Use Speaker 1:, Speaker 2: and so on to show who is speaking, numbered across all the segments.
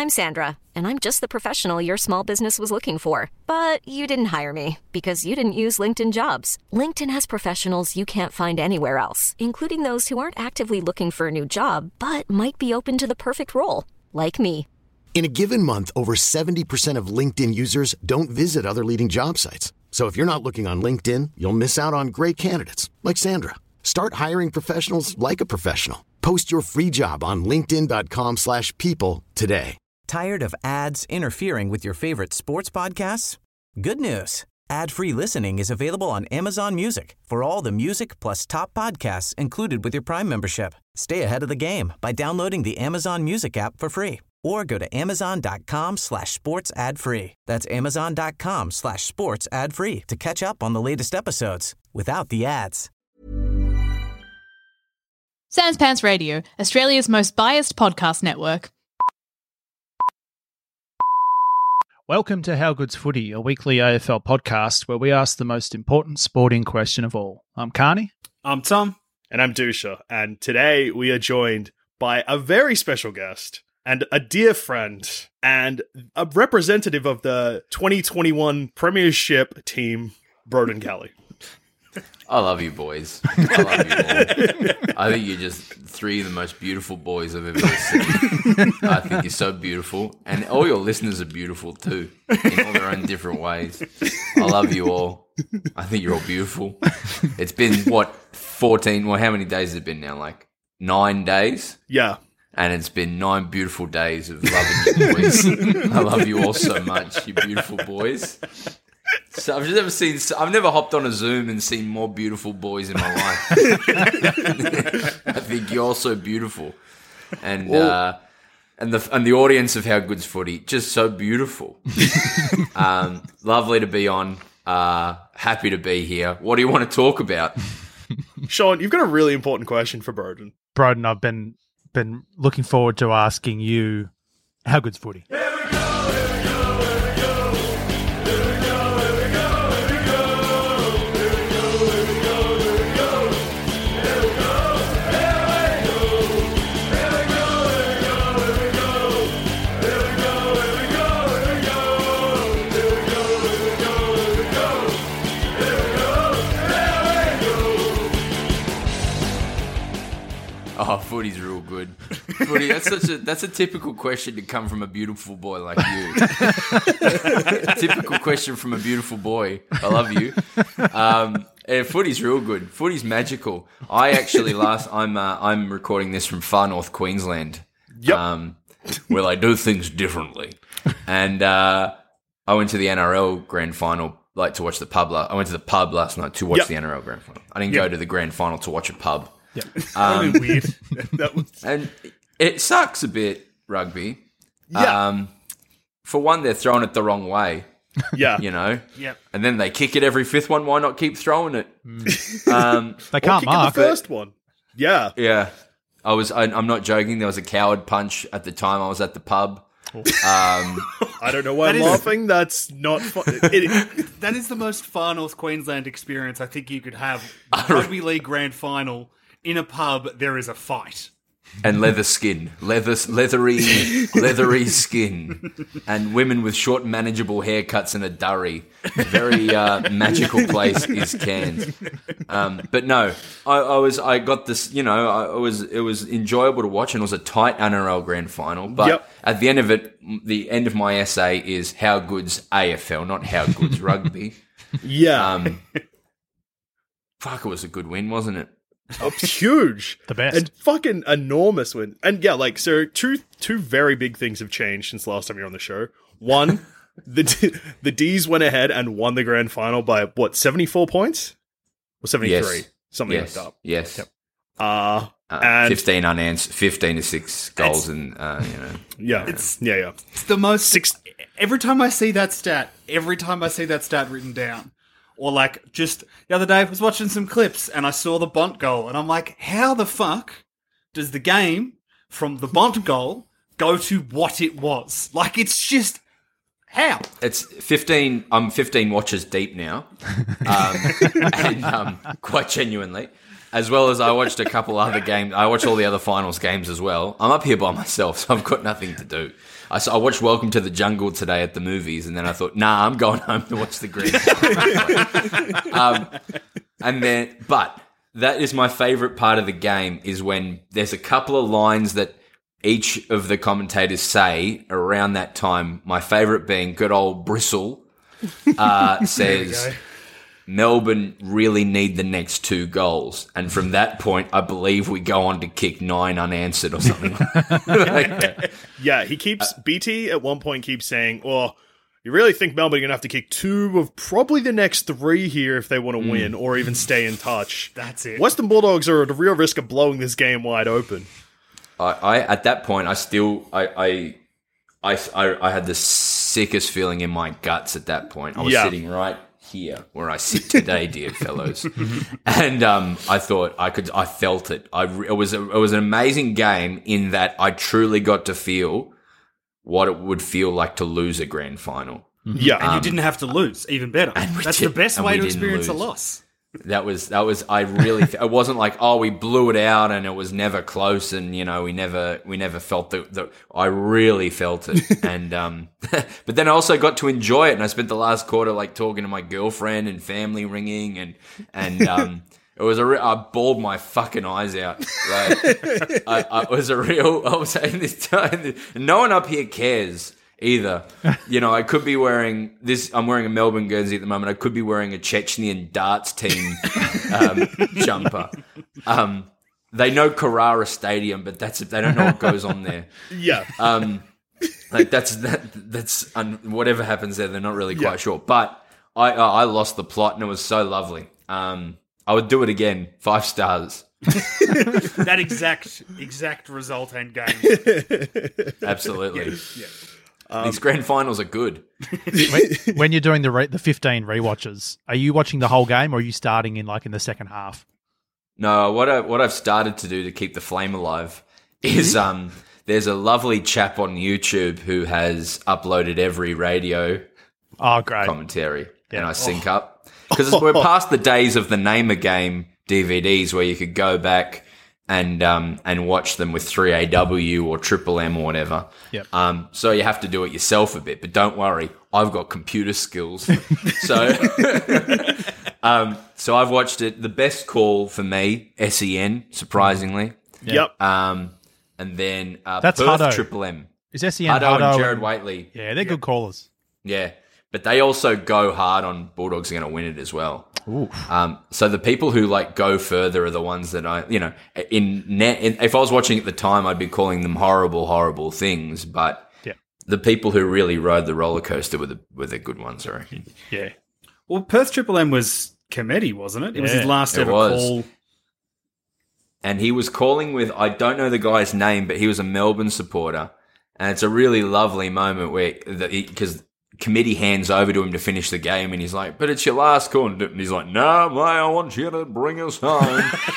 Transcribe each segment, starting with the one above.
Speaker 1: I'm Sandra, and I'm just the professional your small business was looking for. But you didn't hire me because you didn't use LinkedIn Jobs. LinkedIn has professionals you can't find anywhere else, including those who aren't actively looking for a new job, but might be open to the perfect role, like me.
Speaker 2: In a given month, over 70% of LinkedIn users don't visit other leading job sites. So if you're not looking on LinkedIn, you'll miss out on great candidates like Sandra. Start hiring professionals like a professional. Post your free job on linkedin.com/people today.
Speaker 3: Tired of ads interfering with your favorite sports podcasts? Good news. Ad-free listening is available on Amazon Music for all the music plus top podcasts included with your Prime membership. Stay ahead of the game by downloading the Amazon Music app for free or go to amazon.com/sports ad free. That's amazon.com/sports ad free to catch up on the latest episodes without the ads.
Speaker 4: Sans Pants Radio, Australia's most biased podcast network.
Speaker 5: Welcome to How Good's Footy, a weekly AFL podcast where we ask the most important sporting question of all. I'm Carney.
Speaker 6: I'm Tom. And I'm Dusha. And today we are joined by a very special guest and a dear friend and a representative of the 2021 Premiership team, Broden Kelly.
Speaker 7: I love you, boys. I love you all. I think you're just three of the most beautiful boys I've ever seen. I think you're so beautiful. And all your listeners are beautiful too, in all their own different ways. I love you all. I think you're all beautiful. It's been, 14, how many days has it been now? Like 9 days?
Speaker 6: Yeah.
Speaker 7: And it's been 9 beautiful days of loving you boys. I love you all so much, you beautiful boys. So I've never hopped on a Zoom and seen more beautiful boys in my life. I think you're all so beautiful. And the audience of How Good's Footy, just so beautiful. Lovely to be on. Happy to be here. What do you want to talk about?
Speaker 6: Sean, you've got a really important question for Broden.
Speaker 5: Broden, I've been looking forward to asking you how good's footy.
Speaker 7: Oh, footy's real good. Footy, that's a typical question to come from a beautiful boy like you. Typical question from a beautiful boy. I love you. Footy's real good. Footy's magical. I actually I'm recording this from far north Queensland.
Speaker 6: Yep.
Speaker 7: Where they do things differently. And I went to the NRL grand final, to watch the pub. I went to the pub last night to watch the NRL grand final. I didn't go to the grand final to watch a pub.
Speaker 6: Yeah, weird.
Speaker 7: And it sucks a bit, rugby.
Speaker 6: Yeah.
Speaker 7: For one, they're throwing it the wrong way.
Speaker 6: Yeah.
Speaker 7: You know?
Speaker 6: Yep.
Speaker 7: And then they kick it every fifth one. Why not keep throwing it?
Speaker 5: They can't mark
Speaker 6: the first one. Yeah.
Speaker 7: Yeah. I'm not joking. There was a coward punch at the time I was at the pub.
Speaker 6: I don't know why I'm laughing. That's not fun.
Speaker 8: That is the most far north Queensland experience I think you could have. Rugby league grand final. In a pub, there is a fight.
Speaker 7: And leather skin. Leathery skin. And women with short, manageable haircuts and a durry. Very magical place is Cairns. But no, I got this, it was enjoyable to watch, and it was a tight NRL grand final. But at the end of it, the end of my essay is how good's AFL, not how good's rugby.
Speaker 6: Yeah.
Speaker 7: Fuck, it was a good win, wasn't it?
Speaker 6: Oh, huge.
Speaker 5: The best.
Speaker 6: And fucking enormous win. And so two very big things have changed since last time you were on the show. One, the D's went ahead and won the grand final by, 74 points? Or 73?
Speaker 7: Yes.
Speaker 6: Something like that.
Speaker 7: Yes.
Speaker 6: Yep. And
Speaker 7: 15 unanswered, 15-6 goals, and
Speaker 6: yeah,
Speaker 8: it's the most. Every time I see that stat written down, or just the other day I was watching some clips and I saw the Bont goal, and I'm like, how the fuck does the game from the Bont goal go to what it was? It's just how?
Speaker 7: It's 15. I'm 15 watches deep now, and quite genuinely. As well as I watched a couple other games. I watched all the other finals games as well. I'm up here by myself, so I've got nothing to do. I watched Welcome to the Jungle today at the movies, and then I thought, nah, I'm going home to watch the grand final. But that is my favorite part of the game, is when there's a couple of lines that each of the commentators say around that time. My favorite being good old Bristle says, Melbourne really need the next 2 goals. And from that point, I believe we go on to kick 9 unanswered or something.
Speaker 6: Yeah, he keeps, BT at one point keeps saying, oh, you really think Melbourne are going to have to kick 2 of probably the next 3 here if they want to win or even stay in touch.
Speaker 8: That's it.
Speaker 6: Western Bulldogs are at a real risk of blowing this game wide open.
Speaker 7: I at that point, I had the sickest feeling in my guts at that point. I was sitting right here where I sit today, dear fellows. And I thought I felt it. It was an amazing game in that I truly got to feel what it would feel like to lose a grand final.
Speaker 6: Yeah.
Speaker 8: And you didn't have to lose, even better. That's the best way to experience a loss.
Speaker 7: That was, I really, it wasn't like, oh, we blew it out and it was never close and, you know, we never felt I really felt it. And, but then I also got to enjoy it, and I spent the last quarter like talking to my girlfriend and family ringing and it was I bawled my fucking eyes out. Like, I was saying this time, no one up here cares either. You know, I could be wearing this. I'm wearing a Melbourne jersey at the moment. I could be wearing a Chechnyan darts team jumper. They know Carrara Stadium, but that's it. They don't know what goes on there.
Speaker 6: Yeah.
Speaker 7: Like that's whatever happens there, they're not really quite sure. But I lost the plot, and it was so lovely. I would do it again. 5 stars.
Speaker 8: That exact result and game.
Speaker 7: Absolutely. Yeah. These grand finals are good.
Speaker 5: When you're doing the 15 rewatches, are you watching the whole game, or are you starting in the second half?
Speaker 7: No, what I've started to do to keep the flame alive is there's a lovely chap on YouTube who has uploaded every radio commentary, and I sync up. Because we're past the days of the Name a Game DVDs where you could go back and watch them with 3AW or Triple M or whatever.
Speaker 5: Yep.
Speaker 7: So you have to do it yourself a bit, but don't worry, I've got computer skills. So so I've watched it. The best call for me, SEN, surprisingly.
Speaker 6: Yep.
Speaker 7: And then
Speaker 5: that's
Speaker 7: Perth
Speaker 5: Hutto.
Speaker 7: Triple M.
Speaker 5: Is SEN
Speaker 7: Hutto
Speaker 5: Hutto
Speaker 7: and Jared Waitley.
Speaker 5: Yeah, they're good callers.
Speaker 7: Yeah. But they also go hard on Bulldogs are going to win it as well. So the people who go further are the ones that if I was watching at the time, I'd be calling them horrible, horrible things. But the people who really rode the roller coaster were the good ones, I reckon.
Speaker 5: Yeah.
Speaker 8: Well, Perth Triple M was Comedy, wasn't it? It was his last ever call.
Speaker 7: And he was calling with, I don't know the guy's name, but he was a Melbourne supporter. And it's a really lovely moment where, because Committee hands over to him to finish the game, and he's like, but it's your last call. And he's like, no, mate, I want you to bring us home.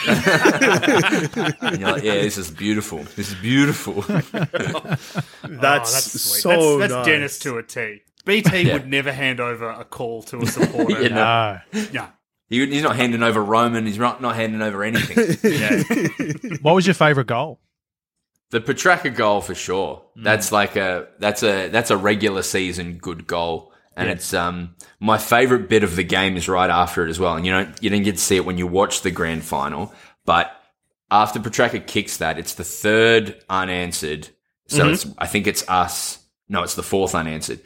Speaker 7: And you're like, yeah, this is beautiful. This is beautiful.
Speaker 6: That's
Speaker 8: sweet.
Speaker 6: so
Speaker 8: that's
Speaker 6: nice.
Speaker 8: Dennis to a T. BT would never hand over a call to a supporter.
Speaker 5: No.
Speaker 8: Yeah.
Speaker 7: He's not handing over Roman. He's not handing over anything.
Speaker 5: What was your favourite goal?
Speaker 7: The Petrarca goal for sure. That's that's a regular season good goal, and it's my favorite bit of the game is right after it as well. And you didn't get to see it when you watched the grand final, but after Petrarca kicks that, it's the 3rd unanswered. So I think it's us. No, it's the 4th unanswered.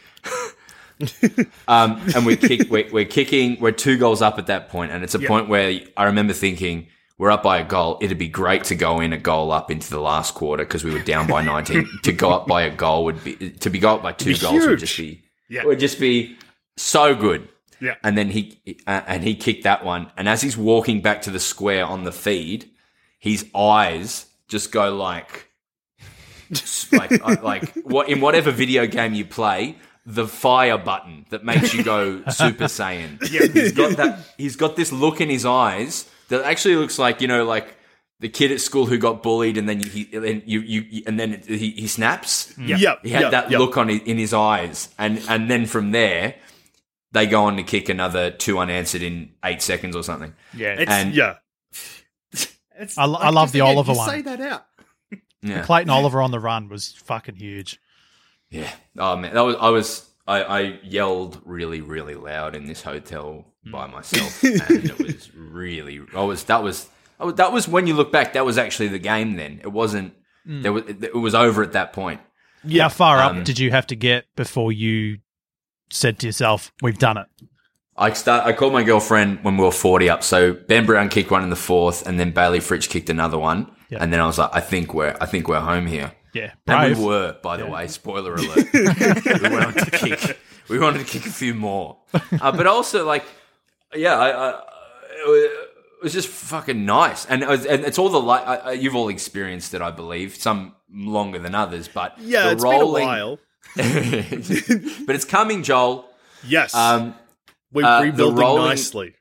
Speaker 7: And we're kicking. We're 2 goals up at that point, and it's a point where I remember thinking, we're up by a goal. It'd be great to go in a goal up into the last quarter because we were down by 19. To go up by a goal would be go up by 2 goals would just be so good.
Speaker 8: Yeah.
Speaker 7: And then he kicked that one. And as he's walking back to the square on the feed, his eyes just go like what in whatever video game you play, the fire button that makes you go Super Saiyan. Yeah. He's got this look in his eyes that actually looks like, like the kid at school who got bullied and then he snaps.
Speaker 6: Yeah.
Speaker 7: He had that look in his eyes. And then from there, they go on to kick another 2 unanswered in 8 seconds or something.
Speaker 8: Yeah.
Speaker 5: I love the Oliver one.
Speaker 8: Say that out.
Speaker 7: Yeah.
Speaker 5: Clayton Oliver on the run was fucking huge.
Speaker 7: Yeah. Oh man, I yelled really, really loud in this hotel by myself, and it was really. That was when you look back. That was actually the game. Then it wasn't. It was over at that point.
Speaker 5: How far up did you have to get before you said to yourself, "We've done it"?
Speaker 7: I called my girlfriend when we were 40 up. So Ben Brown kicked one in the fourth, and then Bailey Fritsch kicked another one, and then I was like, I think we're home here.
Speaker 5: Yeah,
Speaker 7: brave. And we were, by the way. Spoiler alert. We wanted to kick a few more, but also like, yeah, it was just fucking nice, and it's all the you've all experienced it, I believe, some longer than others, but
Speaker 6: yeah, it's been a while.
Speaker 7: But it's coming, Joel.
Speaker 6: Yes, we're rebuilding nicely.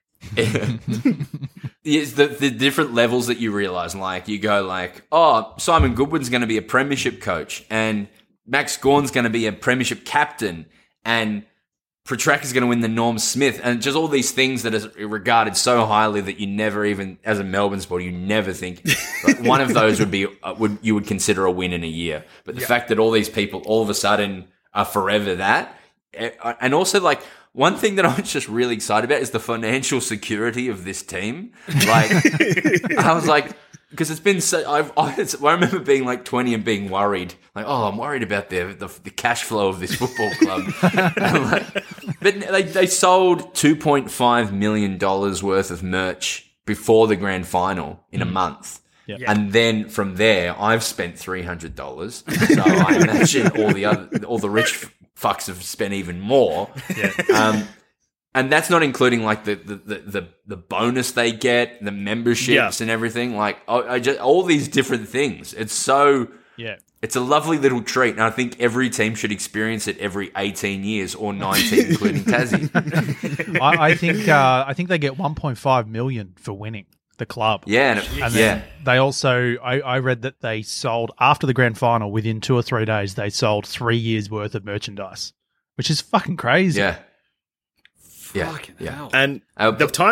Speaker 7: Yes, the different levels that you realise, like you go like, oh, Simon Goodwin's going to be a premiership coach, and Max Gawn's going to be a premiership captain, and Petrarca is going to win the Norm Smith, and just all these things that are regarded so highly that you never even, as a Melbourne supporter, you never think like, one of those would be you would consider a win in a year. But the fact that all these people all of a sudden are forever that, and also like. One thing that I was just really excited about is the financial security of this team. Like, I was like, because it's been so. I remember being like 20 and being worried, like, oh, I'm worried about the cash flow of this football club. But they sold $2.5 million worth of merch before the grand final in a month. Yep. And then from there, I've spent $300. So I imagine all the rich fucks have spent even more. Yeah. And that's not including like the bonus they get, the memberships and everything. Like all these different things. It's it's a lovely little treat, and I think every team should experience it every 18 years or 19, including Tassie.
Speaker 5: I think they get $1.5 million for winning the club.
Speaker 7: Yeah,
Speaker 5: and then they also, I read that they sold, after the grand final, within 2 or 3 days, they sold 3 years worth of merchandise, which is fucking crazy.
Speaker 7: Yeah.
Speaker 8: Fucking hell.
Speaker 6: And they've timed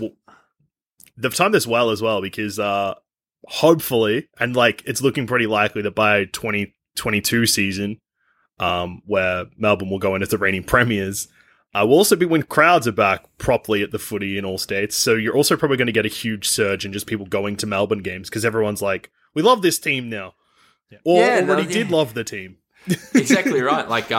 Speaker 6: this well as well, because hopefully, and like it's looking pretty likely that by 2022 season, where Melbourne will go in as the reigning premiers, will also be when crowds are back properly at the footy in all states. So you're also probably going to get a huge surge in just people going to Melbourne games, because everyone's like, we love this team now. Yeah. Or already did love the team.
Speaker 7: Exactly right. Like,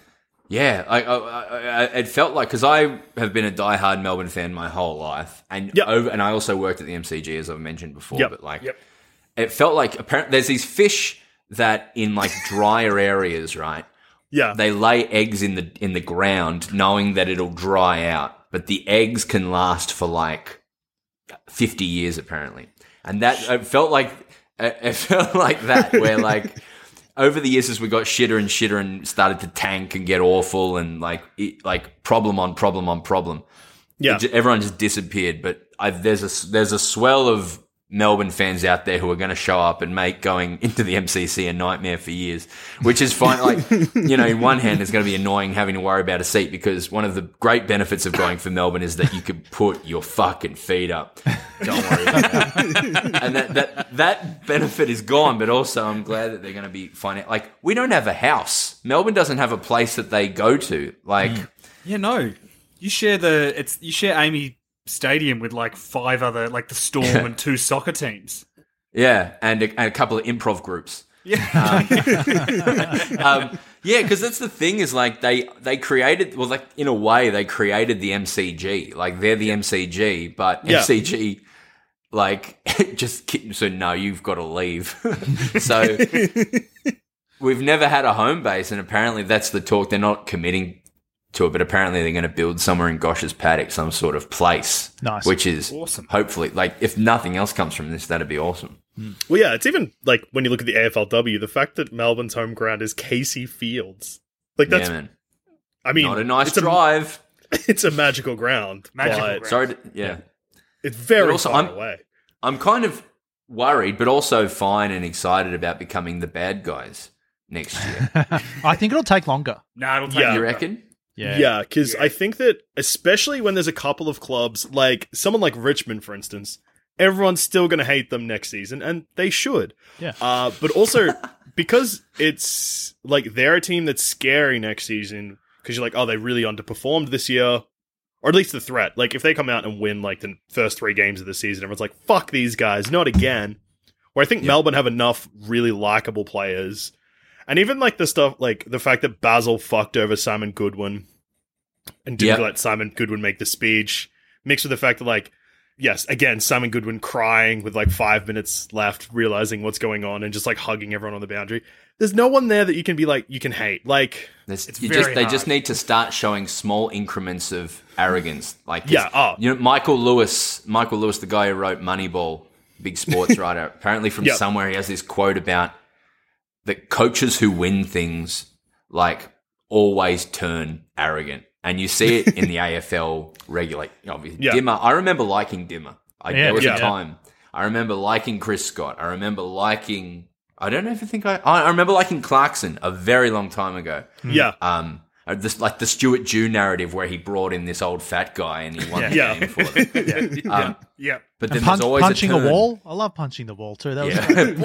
Speaker 7: it felt like, because I have been a diehard Melbourne fan my whole life, and and I also worked at the MCG, as I've mentioned before, but like, it felt like apparently there's these fish that in like drier areas, right?
Speaker 6: Yeah,
Speaker 7: they lay eggs in the ground, knowing that it'll dry out, but the eggs can last for like 50 years apparently, and that it felt like that, where like over the years as we got shitter and shitter and started to tank and get awful and like problem on problem on problem, everyone just disappeared. But there's a swell of Melbourne fans out there who are going to show up and make going into the MCC a nightmare for years, which is fine. Like, in one hand, it's going to be annoying having to worry about a seat, because one of the great benefits of going for Melbourne is that you can put your fucking feet up. Don't worry about that. And that benefit is gone, but also I'm glad that they're going to be fine. Like, we don't have a house. Melbourne doesn't have a place that they go to. Like,
Speaker 8: you share Amy Stadium with like 5 other, like the Storm and 2 soccer teams.
Speaker 7: Yeah, and a couple of improv groups.
Speaker 8: Yeah.
Speaker 7: Because that's the thing, is like they created, well, like in a way they created the MCG. Like they're the MCG, but MCG like just, so no, you've got to leave. So we've never had a home base, and apparently that's the talk. They're not committing to it, but apparently they're going to build somewhere in Gosh's Paddock, some sort of place.
Speaker 5: Nice.
Speaker 7: Which is
Speaker 8: awesome.
Speaker 7: Hopefully, like, if nothing else comes from this, that'd be awesome.
Speaker 6: Well, yeah, it's even, like, when you look at the AFLW, the fact that Melbourne's home ground is Casey Fields. Like, that's,
Speaker 7: man.
Speaker 6: I mean,
Speaker 7: not a nice drive.
Speaker 6: It's a magical ground.
Speaker 7: Sorry,
Speaker 6: it's very far away.
Speaker 7: I'm kind of worried, but also fine and excited about becoming the bad guys next year.
Speaker 5: I think it'll take longer.
Speaker 8: No, it'll take
Speaker 7: You reckon?
Speaker 6: Yeah, because I think that, especially when there's a couple of clubs, like someone like Richmond, for instance, everyone's still going to hate them next season, and they should.
Speaker 5: Yeah.
Speaker 6: But also, because it's like they're a team that's scary next season because you're like, oh, they really underperformed this year. Or at least the threat. Like, if they come out and win, like, the first 3 games of the season, everyone's like, fuck these guys, not again. Where I think Melbourne have enough really likable players. And even, like, the stuff, like, the fact that Basil fucked over Simon Goodwin and didn't let Simon Goodwin make the speech, mixed with the fact that, like, yes, again, Simon Goodwin crying with, like, 5 minutes left, realizing what's going on and just, like, hugging everyone on the boundary. There's no one there that you can be like, you can hate. Like,
Speaker 7: they just need to start showing small increments of arrogance. Like, Michael Lewis, the guy who wrote Moneyball, big sports writer, apparently from somewhere he has this quote about that coaches who win things, like, always turn arrogant. And you see it in the AFL regularly. Obviously, Dimmer. I remember liking Dimmer. There was a time. I remember liking Chris Scott. I remember liking... I remember liking Clarkson a very long time ago.
Speaker 6: Yeah.
Speaker 7: Like the Stuart Jew narrative where he brought in this old fat guy and he won the game for them. But then there's always
Speaker 5: punching
Speaker 7: a
Speaker 5: wall. I love punching the wall too. That was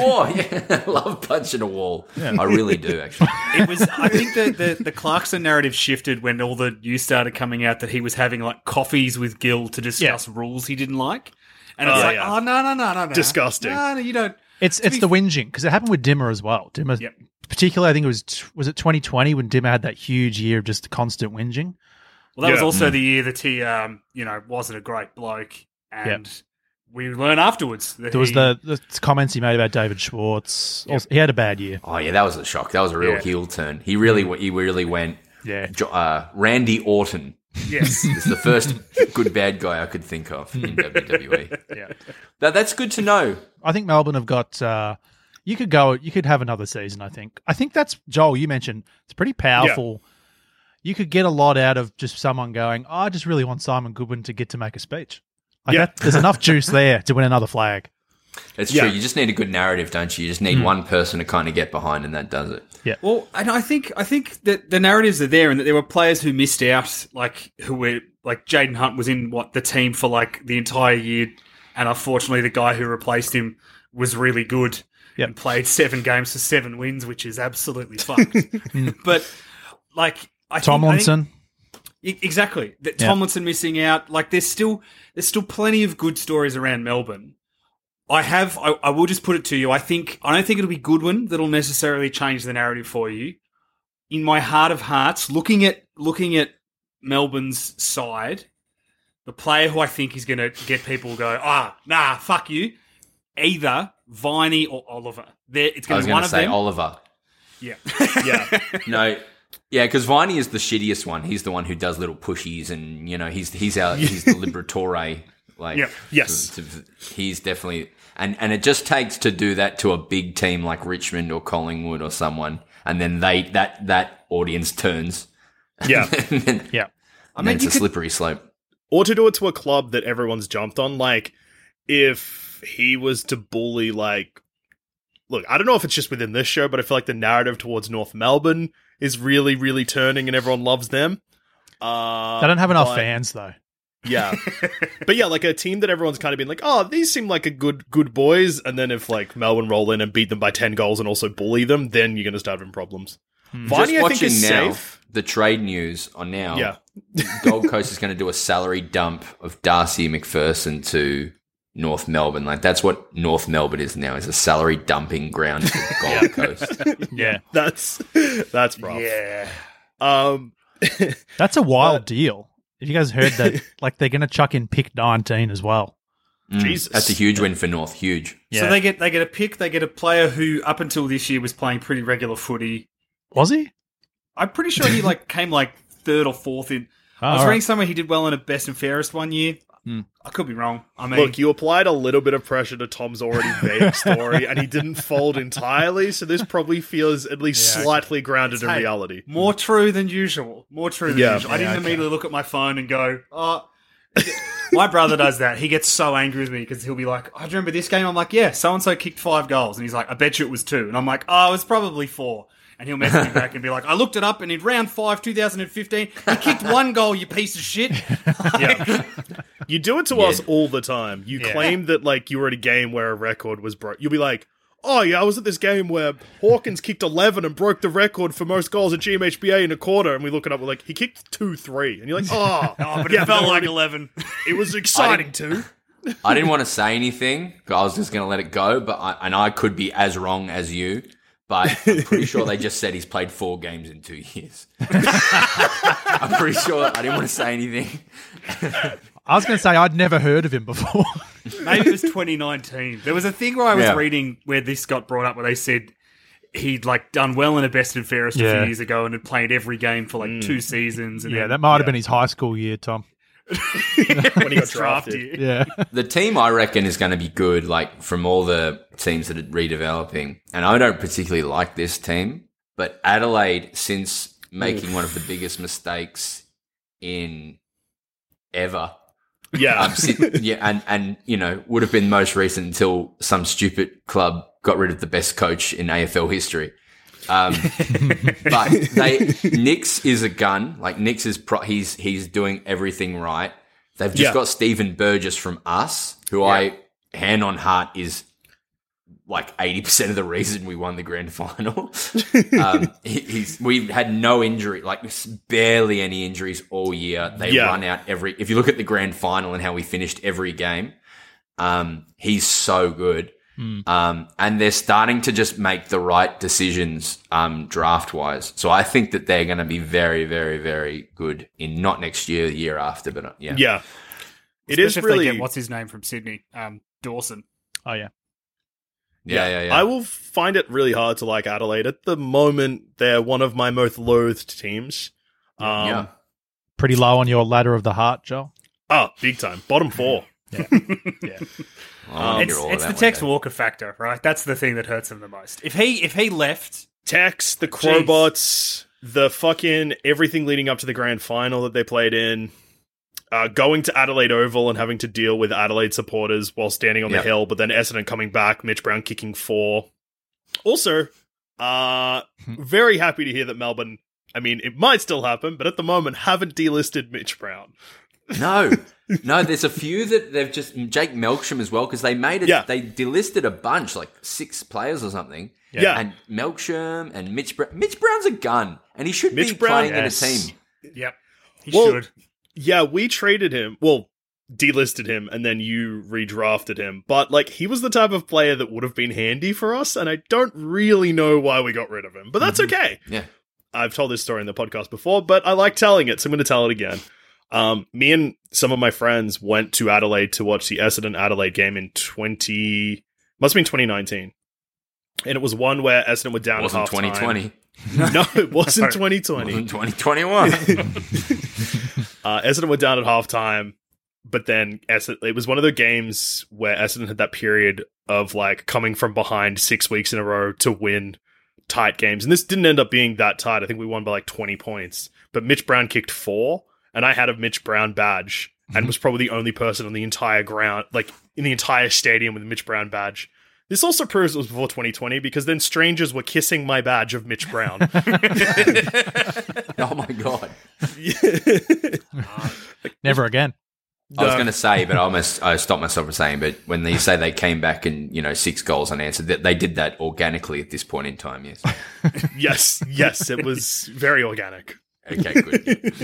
Speaker 7: I love punching a wall. Yeah. I really do, actually.
Speaker 8: It was. I think the Clarkson narrative shifted when all the news started coming out that he was having like coffees with Gill to discuss rules he didn't like, and it's no,
Speaker 6: disgusting.
Speaker 8: No, you don't.
Speaker 5: It's the whinging, because it happened with Dimmer as well. Dimmer, particularly, I think it was it 2020 when Dimmer had that huge year of just constant whinging.
Speaker 8: Well, that was also the year that he, wasn't a great bloke, and we learned afterwards that
Speaker 5: there was the comments he made about David Schwartz. Also, he had a bad year.
Speaker 7: Oh yeah, that was a shock. That was a real heel turn. He really went. Yeah, Randy Orton.
Speaker 8: Yes,
Speaker 7: is the first good bad guy I could think of in WWE.
Speaker 8: Yeah,
Speaker 7: that's good to know.
Speaker 5: I think Melbourne have got. You could have another season. I think that's Joel. You mentioned it's pretty powerful. Yeah. You could get a lot out of just someone going, I just really want Simon Goodwin to get to make a speech. There's enough juice there to win another flag.
Speaker 7: It's true. You just need a good narrative, don't you? You just need one person to kind of get behind, and that does it.
Speaker 5: Yeah.
Speaker 8: Well, and I think that the narratives are there, and that there were players who missed out, who were like Jaden Hunt was in the team for like the entire year, and unfortunately the guy who replaced him was really good and played 7 games for 7 wins, which is absolutely fucked. But like
Speaker 5: Tomlinson.
Speaker 8: Exactly. Tomlinson missing out. Like there's still plenty of good stories around Melbourne. I will just put it to you. I don't think it'll be Goodwin that'll necessarily change the narrative for you. In my heart of hearts, looking at Melbourne's side, the player who I think is going to get people to go, nah, fuck you, either Viney or Oliver. It's going to be one of them.
Speaker 7: I was going to say Oliver.
Speaker 8: Yeah.
Speaker 7: No. Yeah, because Viney is the shittiest one. He's the one who does little pushies, and he's the Liberatore. Like,
Speaker 6: yes,
Speaker 7: he's definitely, and it just takes to do that to a big team like Richmond or Collingwood or someone, and then that audience turns.
Speaker 6: Yeah,
Speaker 7: I mean, it's a slippery slope.
Speaker 6: Or to do it to a club that everyone's jumped on. Like, if he was to bully, like, look, I don't know if it's just within this show, but I feel like the narrative towards North Melbourne is really, really turning, and everyone loves them.
Speaker 5: They don't have enough fans, though.
Speaker 6: Yeah. But yeah, like a team that everyone's kind of been like, oh, these seem like a good boys. And then if like Melbourne roll in and beat them by 10 goals and also bully them, then you're going to start having problems. Viney, I think, is safe.
Speaker 7: The trade news on now. Yeah. Gold Coast is going to do a salary dump of Darcy McPherson to North Melbourne. Like, that's what North Melbourne is now, is a salary dumping ground for Gold Coast.
Speaker 5: Yeah.
Speaker 6: That's rough.
Speaker 8: Yeah.
Speaker 5: That's a wild deal. Have you guys heard that? Like, they're going to chuck in pick 19 as well.
Speaker 6: Jesus,
Speaker 7: that's a huge win for North. Huge.
Speaker 8: Yeah. So they get a pick. They get a player who, up until this year, was playing pretty regular footy.
Speaker 5: Was he?
Speaker 8: I'm pretty sure he came 3rd or 4th in. I was reading somewhere he did well in a best and fairest one year. I could be wrong. I mean,
Speaker 6: look, you applied a little bit of pressure to Tom's already vague story, and he didn't fold entirely. So this probably feels at least slightly grounded in reality.
Speaker 8: More true than usual. I didn't immediately look at my phone and go, "Oh." My brother does that. He gets so angry with me because he'll be like, "I remember this game." I'm like, "Yeah, so and so kicked 5 goals," and he's like, "I bet you it was 2," and I'm like, "Oh, it was probably 4." And he'll message me back and be like, I looked it up, and in round 5, 2015, he kicked 1 goal, you piece of shit.
Speaker 6: You do it to us all the time. You claim that, like, you were at a game where a record was broke. You'll be like, oh yeah, I was at this game where Hawkins kicked 11 and broke the record for most goals at GMHBA in a quarter, and we look it up, we're like, he kicked 2-3, and you're like, oh,
Speaker 8: but it felt like 11.
Speaker 6: It was exciting too.
Speaker 7: I didn't want to say anything. I was just going to let it go, but I could be as wrong as you. But I'm pretty sure they just said he's played 4 games in 2 years. I'm pretty sure. I didn't want to say anything.
Speaker 5: I was going to say I'd never heard of him before.
Speaker 8: Maybe it was 2019. There was a thing where I was reading where this got brought up where they said he'd like done well in a best and fairest a few years ago and had played every game for like 2 seasons. And
Speaker 5: that might have been his high school year, Tom.
Speaker 6: When he got drafted.
Speaker 5: Yeah.
Speaker 7: The team I reckon is going to be good, like from all the teams that are redeveloping. And I don't particularly like this team, but Adelaide, since making one of the biggest mistakes in ever.
Speaker 6: Yeah.
Speaker 7: And you know, would have been most recent until some stupid club got rid of the best coach in AFL history. But Nix is a gun. Like Nix is he's doing everything right. They've just got Stephen Burgess from us, who I hand on heart is like 80% of the reason we won the grand final. We've had no injury, like barely any injuries all year. They run out if you look at the grand final and how we finished every game, he's so good. And they're starting to just make the right decisions draft-wise. So I think that they're going to be very, very, very good in not next year, the year after, but yeah.
Speaker 6: Yeah. It
Speaker 8: Especially
Speaker 6: is
Speaker 8: if
Speaker 6: really...
Speaker 8: they get, what's his name from Sydney? Dawson.
Speaker 5: Oh, yeah.
Speaker 7: Yeah.
Speaker 6: I will find it really hard to like Adelaide. At the moment, they're one of my most loathed teams.
Speaker 5: Pretty low on your ladder of the heart, Joel.
Speaker 6: Oh, big time. Bottom 4.
Speaker 5: Yeah.
Speaker 8: It's the Tex Walker factor, right? That's the thing that hurts him the most. If he left...
Speaker 6: Tex, the Crowbots, the fucking everything leading up to the grand final that they played in, going to Adelaide Oval and having to deal with Adelaide supporters while standing on the hill, but then Essendon coming back, Mitch Brown kicking 4. Also, very happy to hear that Melbourne, I mean, it might still happen, but at the moment haven't delisted Mitch Brown.
Speaker 7: No, there's a few that they've just... Jake Melksham as well, because they made it... Yeah. They delisted a bunch, like 6 players or something.
Speaker 6: Yeah.
Speaker 7: And Melksham and Mitch Brown. Mitch Brown's a gun, and he should be
Speaker 6: Brown,
Speaker 7: playing in a team.
Speaker 8: Yep, he should.
Speaker 6: Yeah, we traded him. Well, delisted him, and then you redrafted him. But, like, he was the type of player that would have been handy for us, and I don't really know why we got rid of him. But that's okay.
Speaker 7: Yeah.
Speaker 6: I've told this story in the podcast before, but I like telling it, so I'm going to tell it again. Me and some of my friends went to Adelaide to watch the Essendon Adelaide game in must have been 2019. And it was one where Essendon were down at half time.
Speaker 7: 2020.
Speaker 6: No, it wasn't 2020.
Speaker 7: It wasn't 2021.
Speaker 6: Essendon were down at half time, but then it was one of the games where Essendon had that period of like coming from behind 6 weeks in a row to win tight games. And this didn't end up being that tight. I think we won by like 20 points. But Mitch Brown kicked 4. And I had a Mitch Brown badge and was probably the only person on the entire ground, like in the entire stadium with a Mitch Brown badge. This also proves it was before 2020 because then strangers were kissing my badge of Mitch Brown.
Speaker 7: Oh my God.
Speaker 5: Never again.
Speaker 7: I was going to say, but I stopped myself from saying, but when they say they came back and, 6 goals unanswered, they did that organically at this point in time, yes.
Speaker 6: Yes, it was very organic.
Speaker 7: Okay, good.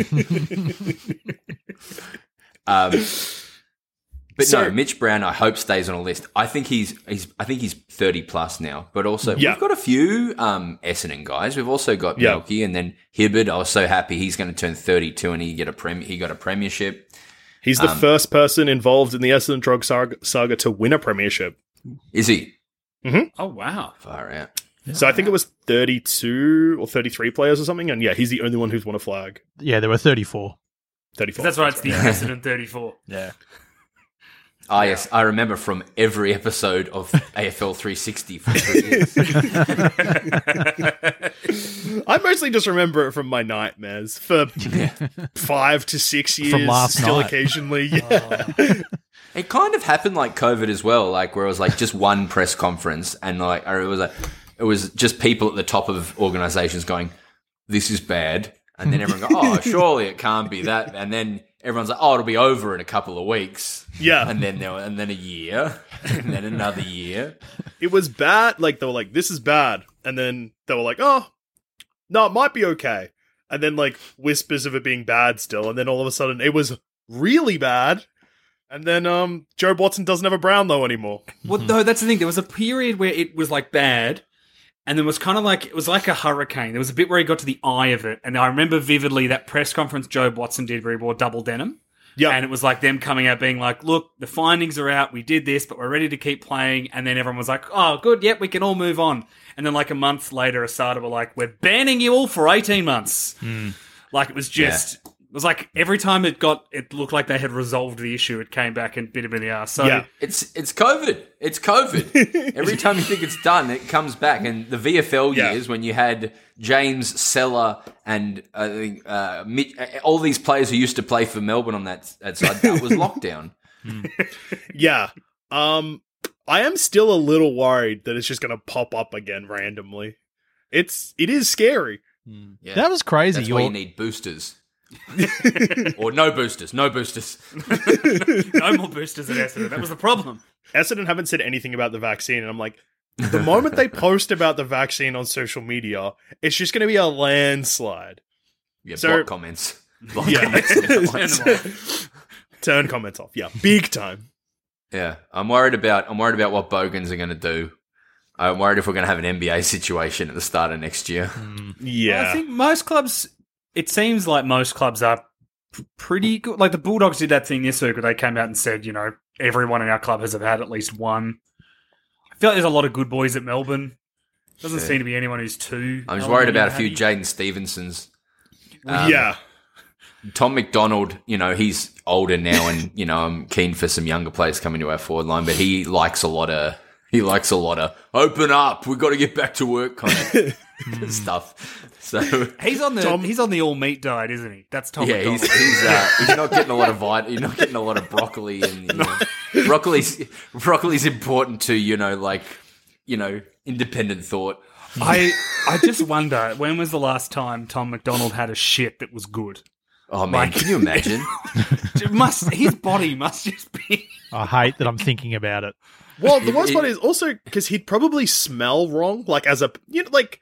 Speaker 7: No, Mitch Brown, I hope stays on a list. I think he's 30 plus now, but also we've got a few Essendon guys. We've also got Melky and then Hibberd. I was so happy he's going to turn 32 and he got a premiership.
Speaker 6: He's the first person involved in the Essendon drug saga to win a premiership.
Speaker 7: Is he?
Speaker 6: Mm-hmm.
Speaker 8: Oh wow,
Speaker 7: far out.
Speaker 6: So I think it was 32 or 33 players or something, and he's the only one who's won a flag.
Speaker 5: Yeah, there were 34.
Speaker 6: 34.
Speaker 8: That's right, it's the Essendon 34.
Speaker 5: Yeah.
Speaker 7: Ah, yes, I remember from every episode of AFL 360 for 3 years.
Speaker 6: I mostly just remember it from my nightmares for 5 to 6 years.
Speaker 5: From last
Speaker 6: still
Speaker 5: night.
Speaker 6: Occasionally,
Speaker 7: It kind of happened like COVID as well, like where it was like just one press conference and like it was just people at the top of organizations going, "This is bad," and then everyone go, "Oh, surely it can't be that," and then everyone's like, oh, it'll be over in a couple of weeks.
Speaker 6: Yeah.
Speaker 7: And then a year, and then another year.
Speaker 6: It was bad. Like, they were like, this is bad. And then they were like, oh, no, it might be okay. And then, like, whispers of it being bad still. And then all of a sudden, it was really bad. And then Joe Watson doesn't have a Brownlow anymore.
Speaker 8: Well, no, that's the thing. There was a period where it was, like, bad. And there was kind of like, it was like a hurricane. There was a bit where he got to the eye of it. And I remember vividly that press conference Joe Watson did where he wore double denim.
Speaker 6: Yeah.
Speaker 8: And it was like them coming out being like, look, the findings are out. We did this, but we're ready to keep playing. And then everyone was like, oh, good. Yep, we can all move on. And then like a month later, Asada were like, we're banning you all for 18 months. Like it was just, it was like every time it looked like they had resolved the issue, it came back and bit him in the ass. So
Speaker 6: Yeah.
Speaker 7: It's COVID. It's COVID. Every time you think it's done, it comes back. And the VFL years when you had James Seller and all these players who used to play for Melbourne on that side, that was lockdown.
Speaker 6: Yeah. I am still a little worried that it's just going to pop up again randomly. It is scary.
Speaker 7: Yeah.
Speaker 5: That was crazy.
Speaker 7: That's why you need boosters. Or no boosters.
Speaker 8: no more boosters at Essendon. That was the problem.
Speaker 6: Essendon haven't said anything about the vaccine, and I'm like, the moment they post about the vaccine on social media, it's just going to be a landslide.
Speaker 7: Yeah,
Speaker 6: So-
Speaker 7: block comments. Block
Speaker 6: Yeah.
Speaker 7: comments.
Speaker 6: Turn comments off. Yeah, big time.
Speaker 7: Yeah, I'm worried about what Bogans are going to do. I'm worried if we're going to have an NBA situation at the start of next year.
Speaker 6: Yeah.
Speaker 8: Well, I think most clubs, it seems like most clubs are pretty good. Like the Bulldogs did that thing this week where they came out and said, you know, everyone in our club has had at least one. I feel like there's a lot of good boys at Melbourne. Doesn't seem to be anyone who's too.
Speaker 7: I'm just worried about a few Jaden Stevensons.
Speaker 6: Yeah.
Speaker 7: Tom McDonald, you know, he's older now and, you know, I'm keen for some younger players coming to our forward line, but he likes a lot of open up, we've got to get back to work kind of stuff. So
Speaker 8: he's on the all meat diet, isn't he? That's Tom.
Speaker 7: yeah,
Speaker 8: McDonald.
Speaker 7: he's not getting a lot of he's not getting a lot of broccoli and broccoli's important to, you know, independent thought.
Speaker 8: I just wonder, when was the last time Tom McDonald had a shit that was good?
Speaker 7: Oh man, can you imagine?
Speaker 8: His body must just be.
Speaker 5: I hate that I'm thinking about it.
Speaker 6: Well, the worst part is also because he'd probably smell wrong, like as a, you know, like,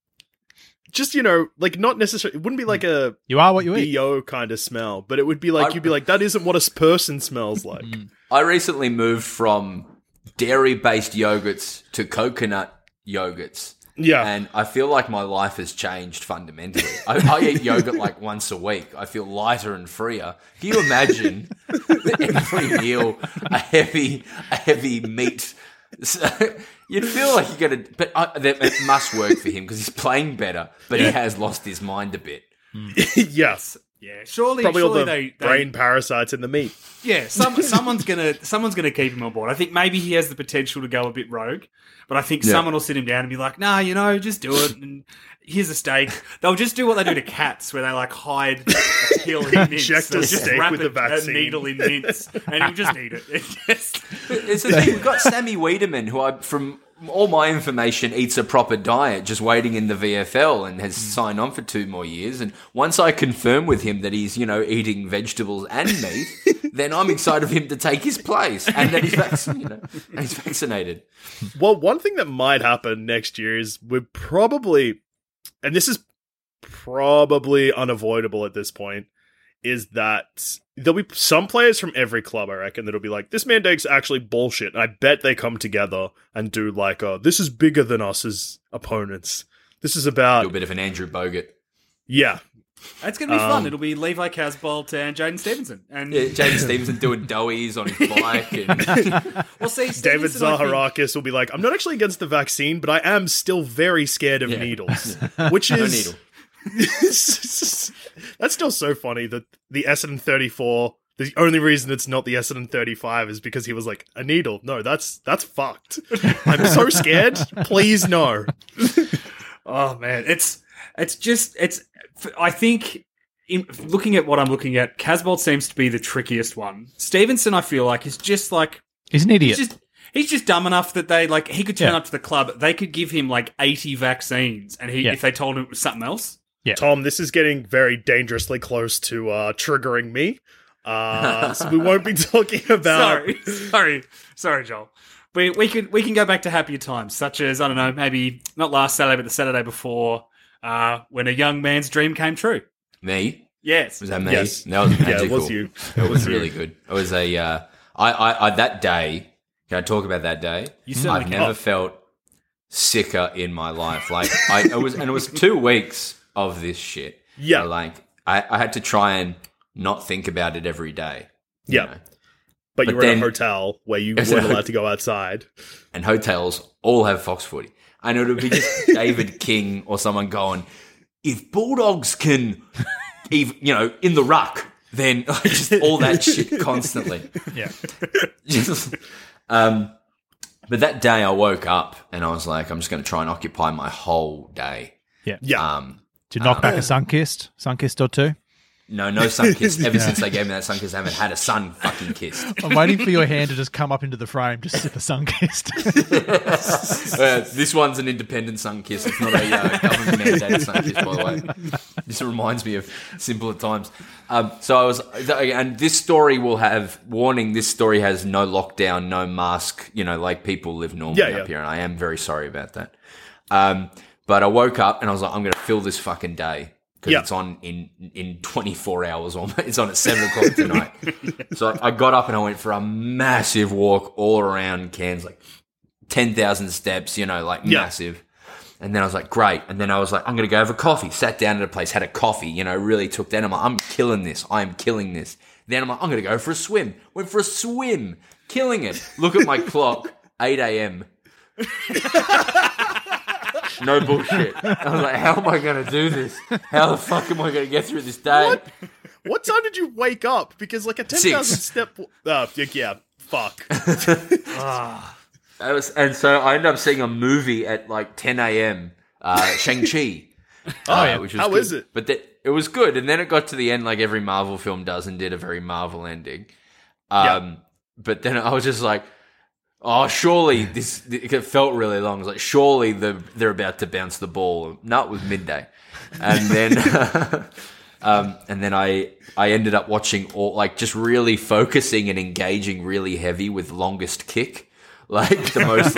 Speaker 6: just, you know, like not necessarily, it wouldn't be like a
Speaker 5: You are what you eat.
Speaker 6: BO kind of smell, but it would be like, you'd be like, that isn't what a person smells like.
Speaker 7: I recently moved from dairy-based yogurts to coconut yogurts.
Speaker 6: Yeah.
Speaker 7: And I feel like my life has changed fundamentally. I eat yogurt like once a week. I feel lighter and freer. Can you imagine every meal a heavy meat? You'd feel like you're going to... But it must work for him because he's playing better, but he has lost his mind a bit.
Speaker 6: Yes.
Speaker 8: Yeah, surely
Speaker 6: Probably all the
Speaker 8: they
Speaker 6: brain parasites in the meat.
Speaker 8: Yeah, someone's gonna keep him on board. I think maybe he has the potential to go a bit rogue, but I think someone will sit him down and be like, "Nah, you know, just do it." And here's a steak. They'll just do what they do to cats, where they like hide a kill in mince.
Speaker 6: Inject a
Speaker 8: They'll just
Speaker 6: steak
Speaker 8: wrap
Speaker 6: with the vaccine.
Speaker 8: a needle in mince, and he'll just eat it.
Speaker 7: It's the thing. We've got Sammy Wiedemann, who from all my information eats a proper diet, just waiting in the VFL and has signed on for 2 more years. And once I confirm with him that he's, you know, eating vegetables and meat, then I'm excited for him to take his place and that he's vaccinated.
Speaker 6: Well, one thing that might happen next year is we're probably, and this is probably unavoidable at this point, is that there'll be some players from every club, I reckon, that'll be like, this mandate's actually bullshit. And I bet they come together and do like, this is bigger than us as opponents. This is about...
Speaker 7: Do a bit of an Andrew Bogut.
Speaker 6: Yeah.
Speaker 8: That's going to be fun. It'll be Levi Casbolt and Jaden Stevenson. And
Speaker 7: Jaden Stevenson doing doughies on his bike. And...
Speaker 8: Well, see,
Speaker 6: David
Speaker 8: Stevenson, I think-
Speaker 6: Zaharakis will be like, I'm not actually against the vaccine, but I am still very scared of needles. Which
Speaker 7: No
Speaker 6: is...
Speaker 7: needle.
Speaker 6: That's still so funny that the Essendon 34, the only reason it's not the Essendon 35 is because he was like, a needle. No, that's fucked. I'm so scared. Please no.
Speaker 8: Oh man, I think looking at what I'm looking at, Casbolt seems to be the trickiest one. Stevenson, I feel like, is just like,
Speaker 5: He's an idiot.
Speaker 8: he's just dumb enough that he could turn up to the club, they could give him like 80 vaccines, and if they told him it was something else,
Speaker 5: Yeah.
Speaker 6: Tom, this is getting very dangerously close to triggering me. So we won't be talking about...
Speaker 8: Sorry, Joel. We can go back to happier times, such as, I don't know, maybe not last Saturday, but the Saturday before, when a young man's dream came true.
Speaker 7: Me?
Speaker 8: Yes.
Speaker 7: Was that me?
Speaker 6: Yes.
Speaker 7: That was magical.
Speaker 6: Yeah, it was you.
Speaker 7: It was really good. It was a... I that day... Can I talk about that day?
Speaker 8: You certainly
Speaker 7: I've
Speaker 8: can.
Speaker 7: never felt sicker in my life. Like, it was 2 weeks of this shit.
Speaker 6: Yeah.
Speaker 7: So, like, I had to try and not think about it every day. You know?
Speaker 6: But you
Speaker 7: But
Speaker 6: were in
Speaker 7: then-
Speaker 6: a hotel where you weren't allowed to go outside.
Speaker 7: And hotels all have Fox Footy. And it would be just David King or someone going, if Bulldogs can, even, in the ruck, then just all that shit constantly.
Speaker 5: Yeah.
Speaker 7: Just, but that day I woke up and I was like, I'm just going to try and occupy my whole day.
Speaker 5: Yeah.
Speaker 6: Yeah.
Speaker 5: Did you knock back a Sunkist? Sunkist or two?
Speaker 7: No Sunkiss. Ever since they gave me that Sunkiss, I haven't had a sun fucking kiss.
Speaker 5: I'm waiting for your hand to just come up into the frame, just sip a Sunkist.
Speaker 7: This one's an independent Sunkiss. It's not a government mandated Sunkiss, by the way. This reminds me of simpler times. So I was, and this story will have warning. This story has no lockdown, no mask. Like people live normally up here, and I am very sorry about that. But I woke up and I was like, I'm going to fill this fucking day. Because it's on in 24 hours almost. It's on at 7 o'clock tonight. So I got up and I went for a massive walk all around Cairns, like 10,000 steps, massive. And then I was like, great. And then I was like, I'm going to go have a coffee. Sat down at a place, had a coffee, really took that. I'm like, I'm killing this. I am killing this. Then I'm like, I'm going to go for a swim. Went for a swim. Killing it. Look at my clock. 8 a.m. No bullshit. I was like, how am I going to do this? How the fuck am I going to get through this day?
Speaker 6: What time did you wake up? Because like a 10,000
Speaker 7: 6.
Speaker 6: step... yeah, fuck.
Speaker 7: And so I ended up seeing a movie at like 10 a.m. Shang-Chi. Which was
Speaker 6: How
Speaker 7: good.
Speaker 6: is it?
Speaker 7: But it was good. And then it got to the end like every Marvel film does and did a very Marvel ending. But then I was just like, oh, surely it felt really long. I was like, surely they're about to bounce the ball. No, it was midday. And then I ended up watching just really focusing and engaging really heavy with Longest Kick. Like the most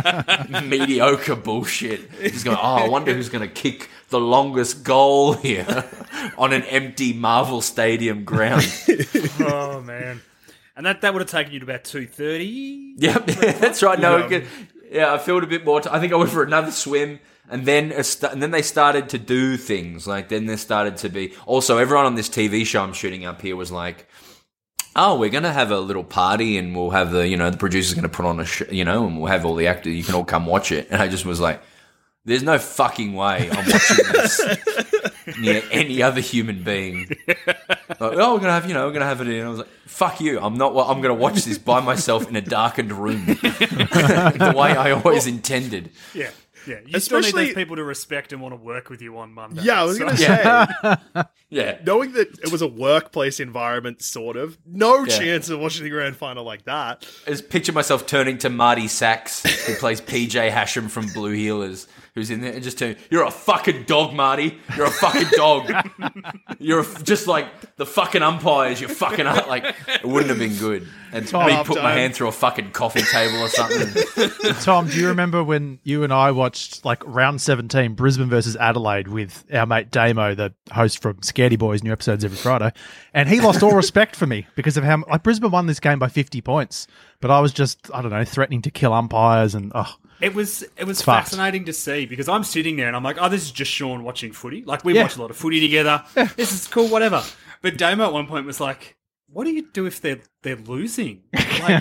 Speaker 7: mediocre bullshit. Just going, I wonder who's going to kick the longest goal here on an empty Marvel Stadium ground.
Speaker 8: Oh, man. And that would have taken you to about 2:30?
Speaker 7: Yeah, that's right. No, I felt a bit more. I think I went for another swim, and then they started to do things. Like then there started to be also everyone on this TV show I'm shooting up here was like, oh, we're gonna have a little party, and we'll have the producer's gonna put on a show, and we'll have all the actors. You can all come watch it. And I just was like, there's no fucking way I'm watching this near any other human being. Like, we're gonna have it in. I was like, fuck you. I'm gonna watch this by myself in a darkened room, the way I always intended.
Speaker 8: Yeah. Yeah, you still need those people to respect and want to work with you on Monday.
Speaker 6: Yeah, I was going to say.
Speaker 7: Yeah.
Speaker 6: Knowing that it was a workplace environment, sort of, chance of watching the grand final like that.
Speaker 7: I just picture myself turning to Marty Sachs, who plays PJ Hashem from Blue Heelers, who's in there, and just turning, you're a fucking dog, Marty. You're a fucking dog. You're just like the fucking umpires. You're fucking like, it wouldn't have been good. And me put my hand through a fucking coffee table or something.
Speaker 5: Tom, do you remember when you and I watched like round 17, Brisbane versus Adelaide with our mate Damo, the host from Scaredy Boys, new episodes every Friday, and he lost all respect for me because of how Brisbane won this game by 50 points, but I was just, I don't know, threatening to kill umpires and
Speaker 8: It was fascinating to see because I'm sitting there and I'm like, oh, this is just Sean watching footy. Like we watch a lot of footy together. Yeah. This is cool, whatever. But Damo at one point was like, what do you do if they're losing? Like,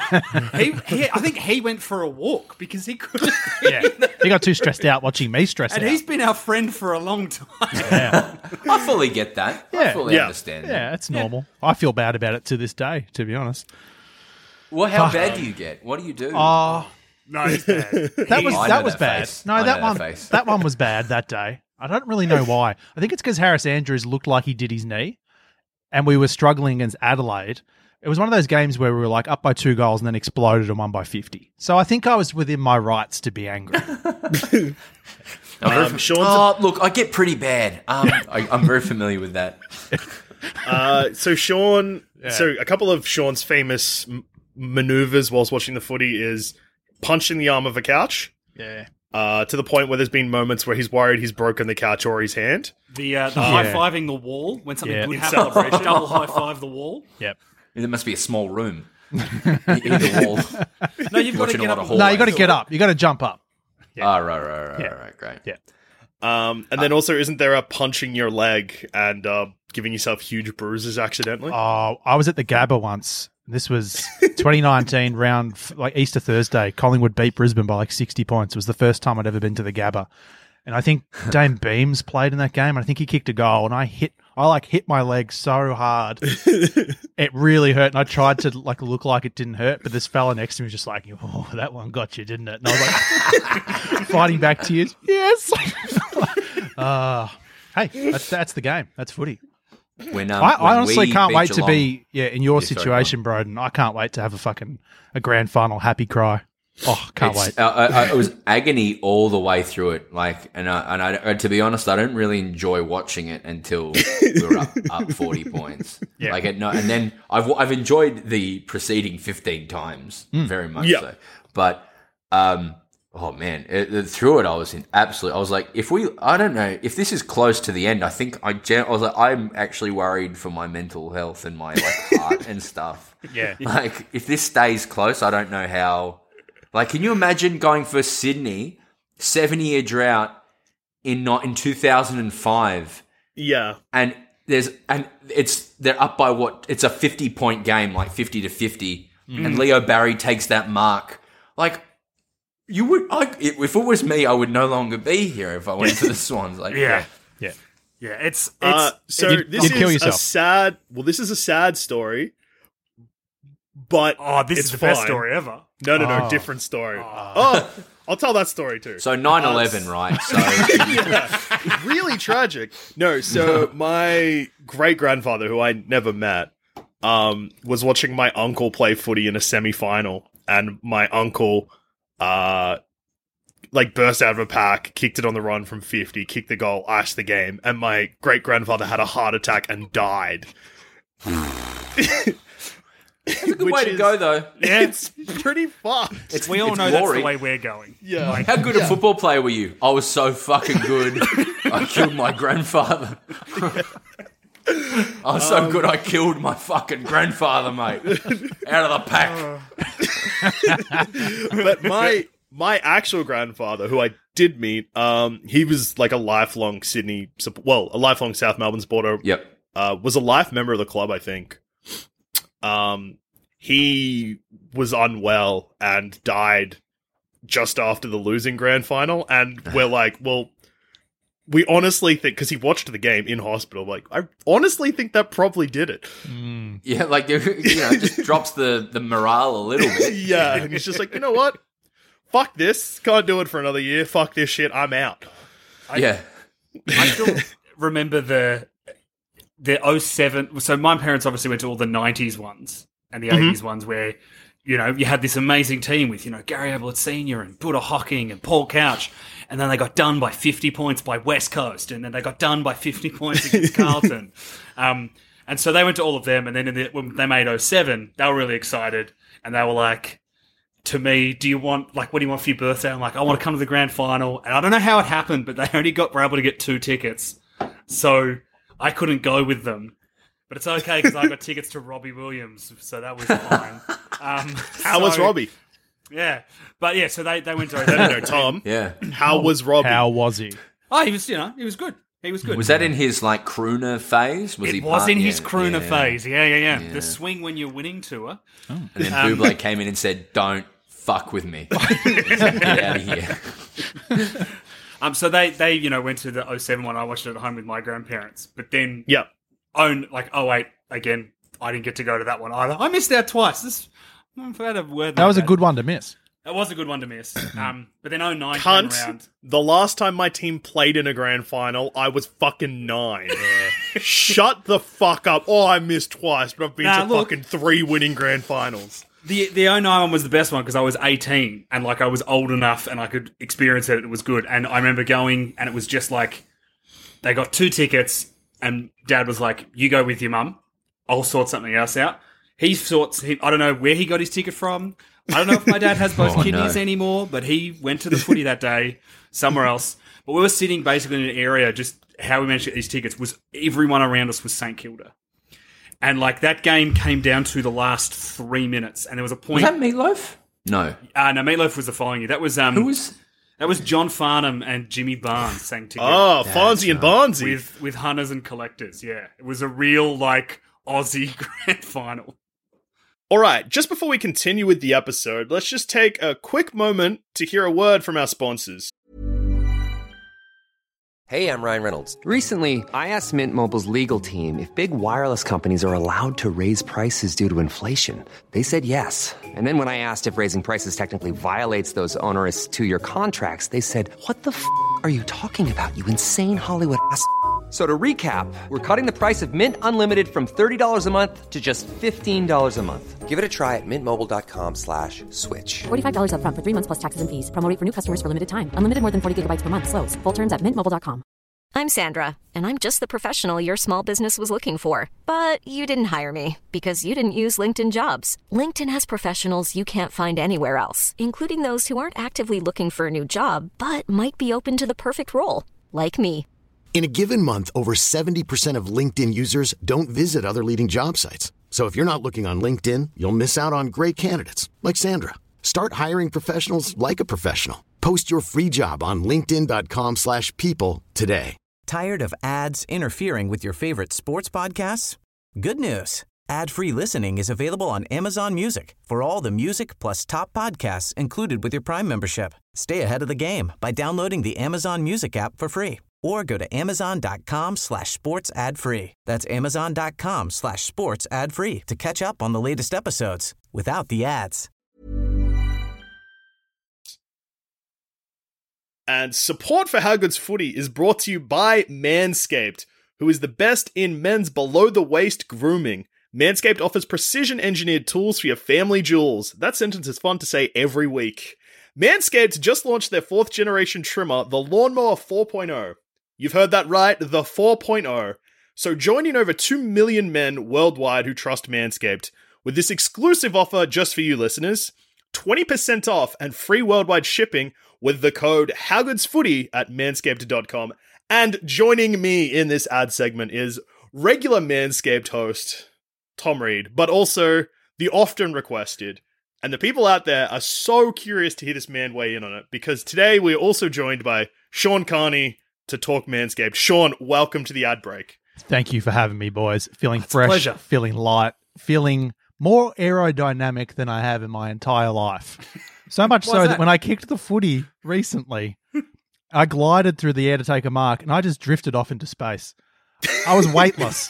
Speaker 8: I think he went for a walk because he couldn't.
Speaker 5: Yeah, he got too stressed out watching me stress out.
Speaker 8: And he's been our friend for a long time.
Speaker 5: Yeah.
Speaker 7: I fully get that. I fully understand that.
Speaker 5: Yeah, it's normal. I feel bad about it to this day, to be honest.
Speaker 7: Well, how bad do you get? What do you do?
Speaker 8: No, it's bad.
Speaker 5: That was bad.
Speaker 7: Face.
Speaker 5: No, that one was bad that day. I don't really know why. I think it's because Harris Andrews looked like he did his knee, and we were struggling against Adelaide. It was one of those games where we were like up by 2 goals and then exploded and won by 50. So I think I was within my rights to be angry.
Speaker 6: Sean's
Speaker 7: look, I get pretty bad. I'm very familiar with that.
Speaker 6: So Sean, so a couple of Sean's famous maneuvers whilst watching the footy is punching the arm of a couch.
Speaker 5: Yeah.
Speaker 6: To the point where there's been moments where he's worried he's broken the couch or his hand.
Speaker 8: The high-fiving the wall when something good happens.
Speaker 6: Celebration.
Speaker 8: Double high-five the wall.
Speaker 5: Yep.
Speaker 7: There must be a small room in the wall.
Speaker 8: No, you've got to
Speaker 7: Watching
Speaker 8: get
Speaker 7: a lot
Speaker 8: up.
Speaker 7: of
Speaker 5: No, you got to get up. You got to jump up.
Speaker 7: Yeah. Right, great.
Speaker 5: Yeah.
Speaker 6: And then also, isn't there a punching your leg and giving yourself huge bruises accidentally?
Speaker 5: Oh, I was at the Gabba once. This was 2019 round, like Easter Thursday. Collingwood beat Brisbane by like 60 points. It was the first time I'd ever been to the Gabba. And I think Dame Beams played in that game. And I think he kicked a goal. And I hit my leg so hard. It really hurt. And I tried to look like it didn't hurt. But this fella next to me was just like, oh, that one got you, didn't it? And I was like, fighting back tears. Yes. Hey, that's the game. That's footy. I honestly can't wait to be in your situation, Broden. I can't wait to have a grand final happy cry. Oh, can't wait.
Speaker 7: It was agony all the way through it. And to be honest, I don't really enjoy watching it until we were up 40 points.
Speaker 5: Yeah.
Speaker 7: And then I've enjoyed the preceding 15 times very much so. But oh man, through it I was I was like, I don't know if this is close to the end. I think I was like, I'm actually worried for my mental health and my heart and stuff.
Speaker 5: Yeah.
Speaker 7: Like if this stays close, I don't know how. Like, can you imagine going for Sydney 7-year drought in 2005?
Speaker 6: Yeah,
Speaker 7: and they're up by what? It's a 50-point game, like 50-50, and Leo Barry takes that mark. Like, you would, if it was me, I would no longer be here if I went to the Swans. Like,
Speaker 8: Yeah. It's
Speaker 6: so
Speaker 5: you'd kill yourself.
Speaker 6: This is a sad story, but
Speaker 8: this
Speaker 6: it's
Speaker 8: is the
Speaker 6: fine.
Speaker 8: best story ever.
Speaker 6: No, different story. I'll tell that story too.
Speaker 7: So 9/11, right? So
Speaker 6: yeah, really tragic. No, so my great grandfather, who I never met, was watching my uncle play footy in a semi-final, and my uncle burst out of a pack, kicked it on the run from 50, kicked the goal, iced the game, and my great grandfather had a heart attack and died.
Speaker 7: That's a good way to go, though.
Speaker 6: Yeah, it's pretty fucked.
Speaker 8: We all know
Speaker 7: glory.
Speaker 8: that's the way we're going.
Speaker 6: Yeah.
Speaker 7: How good a football player were you? I was so fucking good. I killed my grandfather. I was so good I killed my fucking grandfather, mate. Out of the pack.
Speaker 6: But my actual grandfather, who I did meet, he was like a lifelong a lifelong South Melbourne supporter.
Speaker 7: Yep.
Speaker 6: Was a life member of the club, I think. He was unwell and died just after the losing grand final, and we're like, well, we honestly think, because he watched the game in hospital, like, I honestly think that probably did it.
Speaker 7: Yeah, like, it just drops the morale a little bit.
Speaker 6: Yeah, and he's just like, you know what? Fuck this. Can't do it for another year. Fuck this shit. I'm out.
Speaker 7: Yeah.
Speaker 8: I still remember the 07. So my parents obviously went to all the 90s ones and the 80s ones where, you had this amazing team with, Gary Ablett Sr. and Buddha Hocking and Paul Couch. And then they got done by 50 points by West Coast. And then they got done by 50 points against Carlton. And so they went to all of them. And then when they made 07, they were really excited. And they were like, to me, what do you want for your birthday? I'm like, I want to come to the grand final. And I don't know how it happened, but they only were able to get 2 tickets. So I couldn't go with them. But it's okay because I got tickets to Robbie Williams, so that was fine.
Speaker 6: How was Robbie?
Speaker 8: Yeah. But yeah, so they went to...
Speaker 6: No, Tom.
Speaker 7: Yeah.
Speaker 6: How was Robbie?
Speaker 5: How was he?
Speaker 8: Oh, he was, he was good. He was good.
Speaker 7: Was that in his, crooner phase?
Speaker 8: It was in his crooner phase. Yeah. The swing when you're winning tour.
Speaker 7: Oh. And then Buble came in and said, don't fuck with me. Get out of here.
Speaker 8: So they went to the 07 one. I watched it at home with my grandparents. But then...
Speaker 6: Yeah.
Speaker 8: 08, again, I didn't get to go to that one either. I missed out twice.
Speaker 5: That was a good one to miss.
Speaker 8: It was a good one to miss. But then 09 came around.
Speaker 6: The last time my team played in a grand final, I was fucking 9. Shut the fuck up. Oh, I missed twice, but I've been to fucking 3 winning grand finals.
Speaker 8: The 09 one was the best one because I was 18 and like I was old enough and I could experience it. It was good. And I remember going and it was just like they got 2 tickets and Dad was like, "You go with your mum. I'll sort something else out." I don't know where he got his ticket from. I don't know if my dad has both kidneys anymore, but he went to the footy that day somewhere else. But we were sitting basically in an area, just how we managed to get these tickets was everyone around us was St Kilda. And like that game came down to the last 3 minutes, and there was a point.
Speaker 7: Was that Meatloaf? No.
Speaker 8: No, Meatloaf was the following year. That was
Speaker 7: Who was?
Speaker 8: That was John Farnham and Jimmy Barnes sang together.
Speaker 6: Oh, Fonzie and Barnesy.
Speaker 8: With Hunters and Collectors, yeah. It was a real, like, Aussie grand final.
Speaker 6: All right, just before we continue with the episode, let's just take a quick moment to hear a word from our sponsors.
Speaker 9: Hey, I'm Ryan Reynolds. Recently, I asked Mint Mobile's legal team if big wireless companies are allowed to raise prices due to inflation. They said yes. And then when I asked if raising prices technically violates those onerous 2-year contracts, they said, "What the f*** are you talking about, you insane Hollywood ass?" So to recap, we're cutting the price of Mint Unlimited from $30 a month to just $15 a month. Give it a try at mintmobile.com/switch.
Speaker 10: $45 up front for 3 months plus taxes and fees. Promo rate for new customers for limited time. Unlimited more than 40 gigabytes per month. Slows full terms at mintmobile.com.
Speaker 1: I'm Sandra, and I'm just the professional your small business was looking for. But you didn't hire me because you didn't use LinkedIn Jobs. LinkedIn has professionals you can't find anywhere else, including those who aren't actively looking for a new job, but might be open to the perfect role, like me.
Speaker 2: In a given month, over 70% of LinkedIn users don't visit other leading job sites. So if you're not looking on LinkedIn, you'll miss out on great candidates like Sandra. Start hiring professionals like a professional. Post your free job on linkedin.com/people today.
Speaker 3: Tired of ads interfering with your favorite sports podcasts? Good news. Ad-free listening is available on Amazon Music for all the music plus top podcasts included with your Prime membership. Stay ahead of the game by downloading the Amazon Music app for free or go to amazon.com/sports ad free. That's amazon.com/sports ad free to catch up on the latest episodes without the ads.
Speaker 6: And support for How Good's Footy is brought to you by Manscaped, who is the best in men's below-the-waist grooming. Manscaped offers precision-engineered tools for your family jewels. That sentence is fun to say every week. Manscaped just launched their 4th-generation trimmer, the Lawnmower 4.0. You've heard that right, the 4.0. So join in over 2 million men worldwide who trust Manscaped with this exclusive offer just for you listeners. 20% off and free worldwide shipping with the code HowGoodsFooty at manscaped.com. And joining me in this ad segment is regular Manscaped host Tom Reed, but also the often requested. And the people out there are so curious to hear this man weigh in on it, because today we're also joined by Sean Carney to talk Manscaped. Sean, welcome to the ad break.
Speaker 5: Thank you for having me, boys. Feeling
Speaker 8: It's
Speaker 5: fresh,
Speaker 8: a pleasure.
Speaker 5: feeling light, feeling more aerodynamic than I have in my entire life. So much so that when I kicked the footy recently, I glided through the air to take a mark and I just drifted off into space. I was weightless.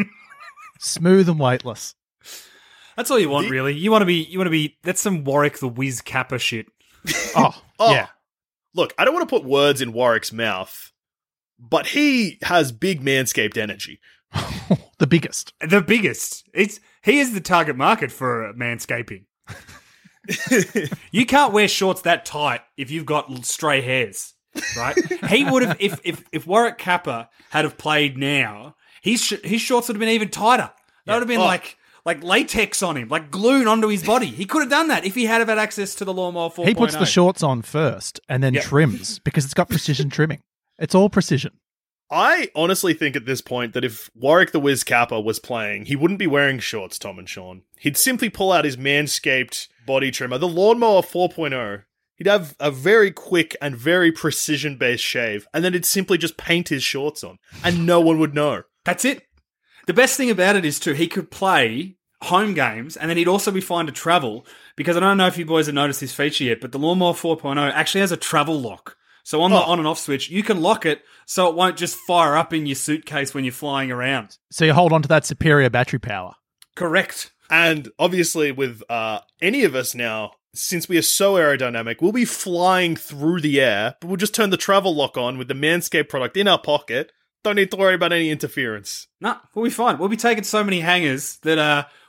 Speaker 5: Smooth and weightless.
Speaker 8: That's all you want, really. You want to be, that's some Warwick the Wiz Kappa shit.
Speaker 5: Oh, yeah.
Speaker 6: Look, I don't want to put words in Warwick's mouth, but he has big Manscaped energy.
Speaker 5: The biggest.
Speaker 8: The biggest. He is the target market for manscaping. You can't wear shorts that tight if you've got stray hairs, right? He would have, if Warwick Kappa had have played now, his shorts would have been even tighter. That would have been like latex on him, like glued onto his body. He could have done that if he had have had access to the Lawnmower 4.0.
Speaker 5: He puts the shorts on first and then trims because it's got precision trimming. It's all precision.
Speaker 6: I honestly think at this point that if Warwick the Wiz Kappa was playing, he wouldn't be wearing shorts, Tom and Sean. He'd simply pull out his Manscaped body trimmer, the Lawnmower 4.0. He'd have a very quick and very precision-based shave, and then he'd simply just paint his shorts on, and no one would know.
Speaker 8: That's it. The best thing about it is, too, he could play home games, and then he'd also be fine to travel, because I don't know if you boys have noticed this feature yet, but the Lawnmower 4.0 actually has a travel lock. So on the on and off switch, you can lock it so it won't just fire up in your suitcase when you're flying around.
Speaker 5: So you hold on to that superior battery power.
Speaker 8: Correct.
Speaker 6: And obviously with any of us now, since we are so aerodynamic, we'll be flying through the air, but we'll just turn the travel lock on with the Manscaped product in our pocket. Don't need to worry about any interference.
Speaker 8: No, we'll be fine. We'll be taking so many hangers that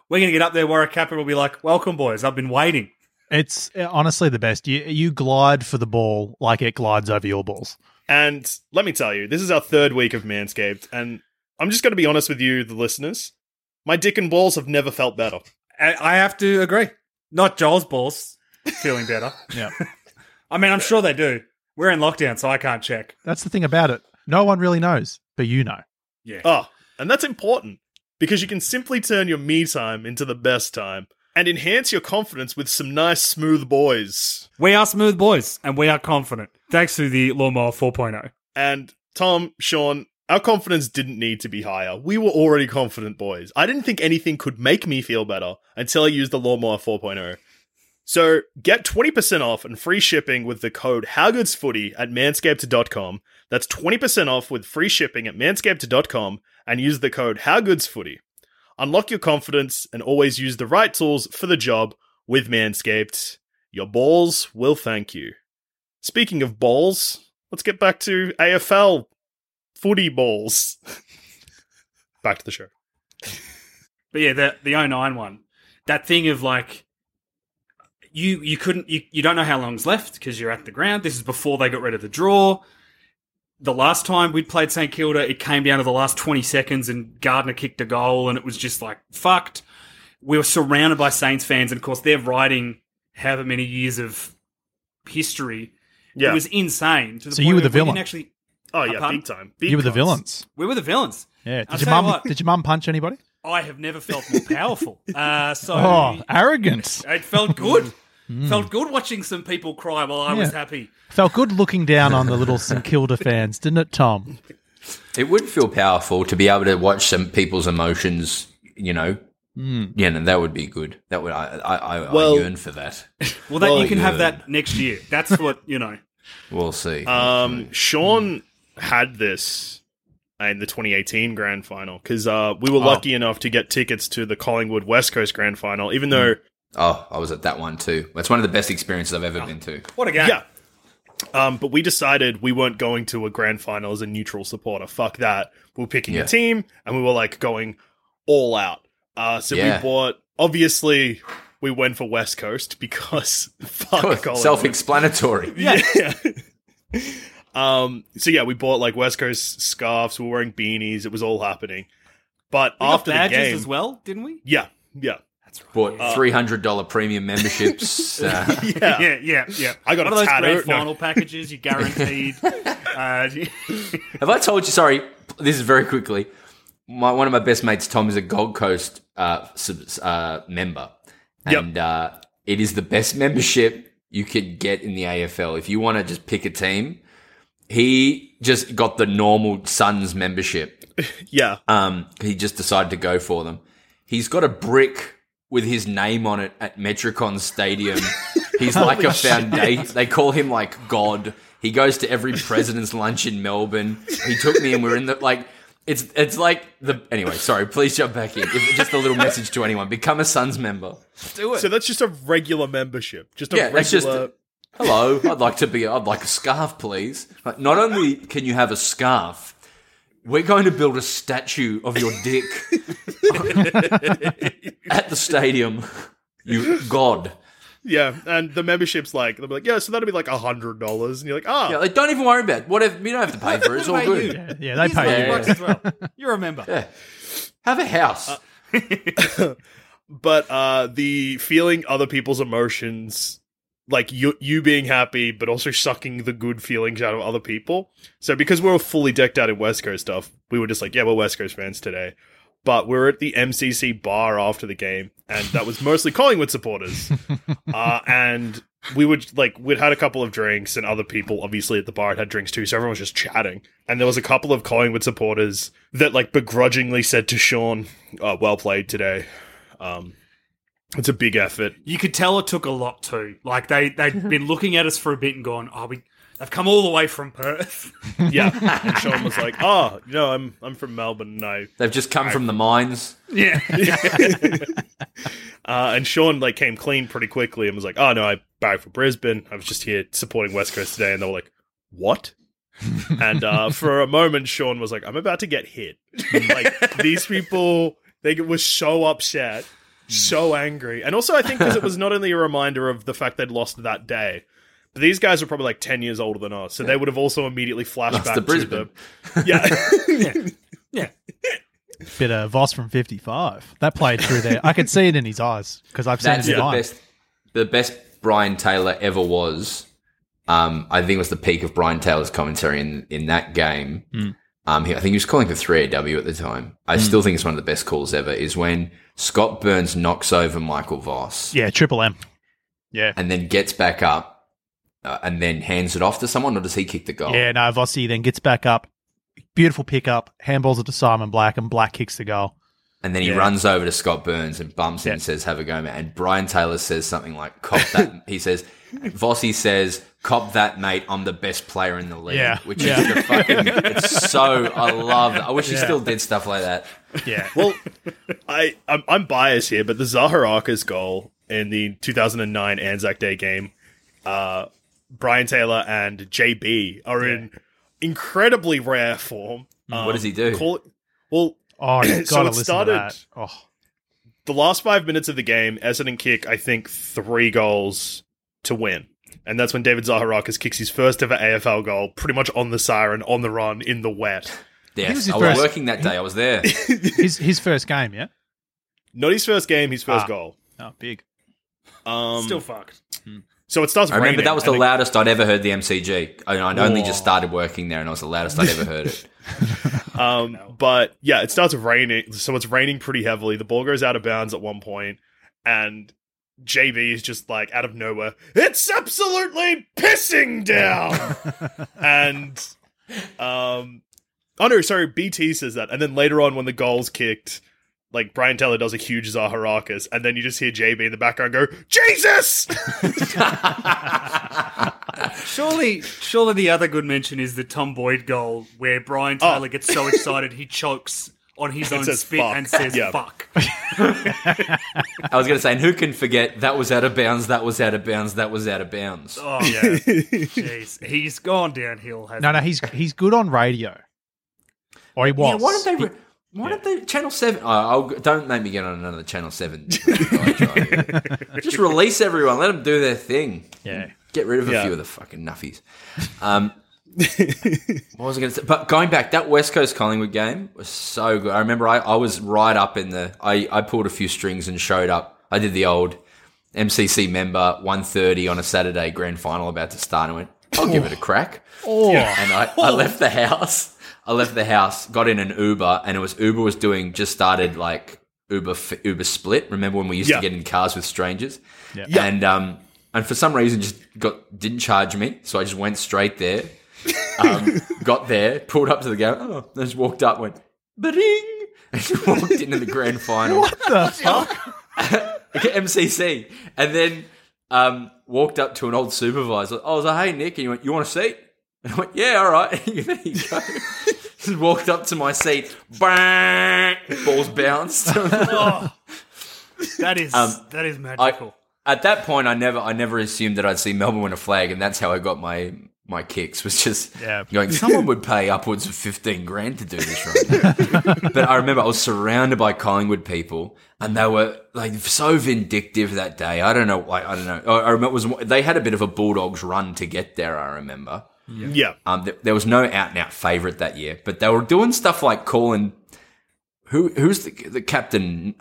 Speaker 8: We're going to get up there, Warwick Capper will be like, welcome, boys. I've been waiting.
Speaker 5: It's honestly the best. You glide for the ball like it glides over your balls.
Speaker 6: And let me tell you, this is our third week of Manscaped, and I'm just going to be honest with you, the listeners. My dick and balls have never felt better.
Speaker 8: I have to agree. Not Joel's balls feeling better.
Speaker 5: Yeah.
Speaker 8: I mean, I'm sure they do. We're in lockdown, so I can't check.
Speaker 5: That's the thing about it. No one really knows, but you know.
Speaker 8: Yeah.
Speaker 6: Oh, and that's important, because you can simply turn your me time into the best time and enhance your confidence with some nice, smooth boys.
Speaker 8: We are smooth boys, and we are confident, thanks to the Lawnmower 4.0.
Speaker 6: And Tom, Sean, our confidence didn't need to be higher. We were already confident boys. I didn't think anything could make me feel better until I used the Lawnmower 4.0. So get 20% off and free shipping with the code HowGoodsFooty at manscaped.com. That's 20% off with free shipping at manscaped.com and use the code HowGoodsFooty. Unlock your confidence and always use the right tools for the job with Manscaped. Your balls will thank you. Speaking of balls, let's get back to AFL footy balls. Back to the show.
Speaker 8: But yeah, the 09 one, that thing of like, you don't know how long's left because you're at the ground. This is before they got rid of the draw. The last time we'd played St Kilda, it came down to the last 20 seconds and Gardner kicked a goal and it was just like, fucked. We were surrounded by Saints fans and of course they're riding however many years of history.
Speaker 6: Yeah.
Speaker 8: It was insane. To the
Speaker 5: So
Speaker 8: point
Speaker 5: you were the
Speaker 8: where we
Speaker 5: villain.
Speaker 8: didn't actually,
Speaker 6: Oh, yeah,
Speaker 8: pardon?
Speaker 6: big time. Big
Speaker 5: You were the
Speaker 6: cunts.
Speaker 5: villains.
Speaker 8: We were the villains.
Speaker 5: Yeah.
Speaker 8: I'll
Speaker 5: Did
Speaker 8: tell you
Speaker 5: your
Speaker 8: what.
Speaker 5: did your mum punch anybody?
Speaker 8: I have never felt more powerful. So
Speaker 5: Oh, arrogant.
Speaker 8: it felt good. Felt good watching some people cry while I was
Speaker 5: Yeah.
Speaker 8: happy.
Speaker 5: Felt good looking down on the little St Kilda fans, didn't it, Tom?
Speaker 7: It would feel powerful to be able to watch some people's emotions, you know. Yeah, no, that would be good. That would I
Speaker 6: Well-
Speaker 7: yearn for that.
Speaker 8: Well, you can have
Speaker 7: yeah.
Speaker 8: that next year. That's what, you know.
Speaker 7: We'll see.
Speaker 6: Sean had this in the 2018 grand final because we were lucky enough to get tickets to the Collingwood West Coast grand final, even though
Speaker 7: Oh, I was at that one too. That's one of the best experiences I've ever been to.
Speaker 8: What a game.
Speaker 6: yeah. But we decided we weren't going to a grand final as a neutral supporter. Fuck that. We were picking
Speaker 7: Yeah.
Speaker 6: a team and we were like going all out. So
Speaker 7: Yeah.
Speaker 6: we bought, obviously, we went for West Coast because fuck Collingwood.
Speaker 7: Self-explanatory.
Speaker 6: Yeah. So yeah, we bought like West Coast scarves. We were wearing beanies. It was all happening. But
Speaker 8: We got
Speaker 6: after the
Speaker 8: badges
Speaker 6: game,
Speaker 8: as well, didn't we?
Speaker 6: yeah.
Speaker 7: Bought $300 premium memberships.
Speaker 6: Yeah.
Speaker 8: Yeah.
Speaker 6: I got
Speaker 8: one
Speaker 6: a
Speaker 8: of those
Speaker 6: tattoo.
Speaker 8: grand
Speaker 6: No.
Speaker 8: final packages. You guaranteed.
Speaker 7: Have I told you? Sorry, this is very quickly. One of my best mates, Tom, is a Gold Coast member, and it is the best membership you could get in the AFL. If you want to just pick a team, he just got the normal Suns membership.
Speaker 6: Yeah.
Speaker 7: He just decided to go for them. He's got a brick with his name on it at Metricon Stadium. He's like a foundation. They call him like God. He goes to every president's lunch in Melbourne. He took me and we're in the like. It's like the anyway. Sorry, please jump back in. Just a little message to anyone: become a Suns member. Do it.
Speaker 6: So that's just a regular membership. Just a
Speaker 7: Yeah, that's
Speaker 6: regular.
Speaker 7: just- Hello, I'd like a scarf, please. Like, not only can you have a scarf, we're going to build a statue of your dick at the stadium. You God.
Speaker 6: Yeah, and the membership's like they'll be like, yeah, so that'll be like $100, and you're like,
Speaker 7: Yeah, like, don't even worry about it. Whatever. You don't have to pay for it. It's all good.
Speaker 5: Yeah, they pay you.
Speaker 8: $100 as well. You're a member.
Speaker 7: Yeah. Have a house.
Speaker 6: But the feeling other people's emotions, like you being happy, but also sucking the good feelings out of other people. So because we were fully decked out in West Coast stuff, we were just like, yeah, we're West Coast fans today. But we were at the MCC bar after the game, and that was mostly Collingwood supporters. And we'd had a couple of drinks, and other people obviously at the bar had drinks too, so everyone was just chatting. And there was a couple of Collingwood supporters that like begrudgingly said to Sean, well played today. It's a big effort.
Speaker 8: You could tell it took a lot too. Like they'd been looking at us for a bit and gone, they've come all the way from Perth.
Speaker 6: Yeah. And Sean was like, oh, you know, I'm from Melbourne. No.
Speaker 7: They've just come from the mines.
Speaker 8: Yeah.
Speaker 6: And Sean like came clean pretty quickly and was like, oh no, I bagged for Brisbane. I was just here supporting West Coast today. And they were like, what? And for a moment, Sean was like, I'm about to get hit. Like these people, they were so upset. so angry. And also, I think because it was not only a reminder of the fact they'd lost that day, but these guys are probably like 10 years older than us, so they would have also immediately flashed
Speaker 7: Lost
Speaker 6: back
Speaker 7: to
Speaker 6: to
Speaker 7: Brisbane.
Speaker 8: Yeah.
Speaker 5: Bit of Voss from 55. That played through there. I could see it in his eyes because I've seen
Speaker 7: That's
Speaker 5: it in mine.
Speaker 7: the best Brian Taylor ever was. I think it was the peak of Brian Taylor's commentary in that game. I think he was calling for 3AW at the time. I still think it's one of the best calls ever, is when Scott Burns knocks over Michael Voss.
Speaker 5: Yeah, Triple M. Yeah.
Speaker 7: And then gets back up and then hands it off to someone, or does he kick the goal?
Speaker 5: Yeah, no, Vossi then gets back up. Beautiful pickup. Handballs it to Simon Black, and Black kicks the goal.
Speaker 7: And then he runs over to Scott Burns and bumps him and says, have a go, man. And Brian Taylor says something like, cop that. He says, Vossi says, cop that, mate. I'm the best player in the league.
Speaker 5: Yeah.
Speaker 7: Which is the fucking, it's so, I love that. I wish he still did stuff like that.
Speaker 5: Yeah.
Speaker 6: Well, I'm biased here, but the Zaharakis goal in the 2009 Anzac Day game, Brian Taylor and JB are in incredibly rare form.
Speaker 7: What does he do?
Speaker 5: Oh, you've
Speaker 6: so
Speaker 5: got to
Speaker 6: it
Speaker 5: listen
Speaker 6: started,
Speaker 5: to that. Oh.
Speaker 6: The last 5 minutes of the game, Essendon kick, I think, 3 goals to win. And that's when David Zaharakis kicks his first ever AFL goal, pretty much on the siren, on the run, in the wet.
Speaker 7: Yes, I was working that day. I was there.
Speaker 5: His first game, yeah?
Speaker 6: Not his first game, his first goal.
Speaker 5: Oh, big.
Speaker 8: Still fucked.
Speaker 6: So it starts
Speaker 7: I remember
Speaker 6: raining,
Speaker 7: that was the loudest I'd ever heard the MCG. I'd only just started working there, and it was the loudest I'd ever heard it.
Speaker 6: But yeah, it starts raining, so it's raining pretty heavily. The ball goes out of bounds at one point, and JB is just like out of nowhere, it's absolutely pissing down. And BT says that, and then later on when the goal's kicked, like Brian Taylor does a huge Zaharakis, and then you just hear JB in the background go, Jesus!
Speaker 8: Surely the other good mention is the Tom Boyd goal where Brian Taylor gets so excited he chokes on his own
Speaker 6: says
Speaker 8: spit
Speaker 6: fuck.
Speaker 8: and says fuck.
Speaker 7: I was going to say, and who can forget that was out of bounds, that was out of bounds, that was out of bounds.
Speaker 8: Oh, yeah. Jeez. He's gone downhill, hasn't
Speaker 5: No,
Speaker 8: he?
Speaker 5: he's good on radio. Or he was.
Speaker 7: Yeah, why don't they Channel 7? Don't make me get on another Channel 7. Just release everyone. Let them do their thing.
Speaker 5: Yeah.
Speaker 7: Get rid of a few of the fucking nuffies. What was I going to say? But going back, that West Coast Collingwood game was so good. I remember I was right up in the... I pulled a few strings and showed up. I did the old MCC member 1:30 on a Saturday grand final about to start and went, I'll give it a crack. And I left the house. Got in an Uber, and Uber was just started like Uber Split. Remember when we used to get in cars with strangers? Yeah. And for some reason didn't charge me, so I just went straight there. Got there, pulled up to the game, just walked up, went ba-ding, and just walked into the grand final.
Speaker 5: What the fuck?
Speaker 7: MCC, and then walked up to an old supervisor. I was like, "Hey Nick," and he went, "You want a seat?" And I went, "Yeah, all right." There you go. Just walked up to my seat. Bang! Balls bounced.
Speaker 8: That is magical.
Speaker 7: At that point, I never assumed that I'd see Melbourne win a flag, and that's how I got my kicks. Was just going. Someone would pay upwards of $15,000 to do this right now. But I remember I was surrounded by Collingwood people, and they were like so vindictive that day. I don't know. I remember they had a bit of a Bulldogs run to get there. I remember.
Speaker 6: Yeah.
Speaker 7: There was no out and out favourite that year, but they were doing stuff like calling who's the captain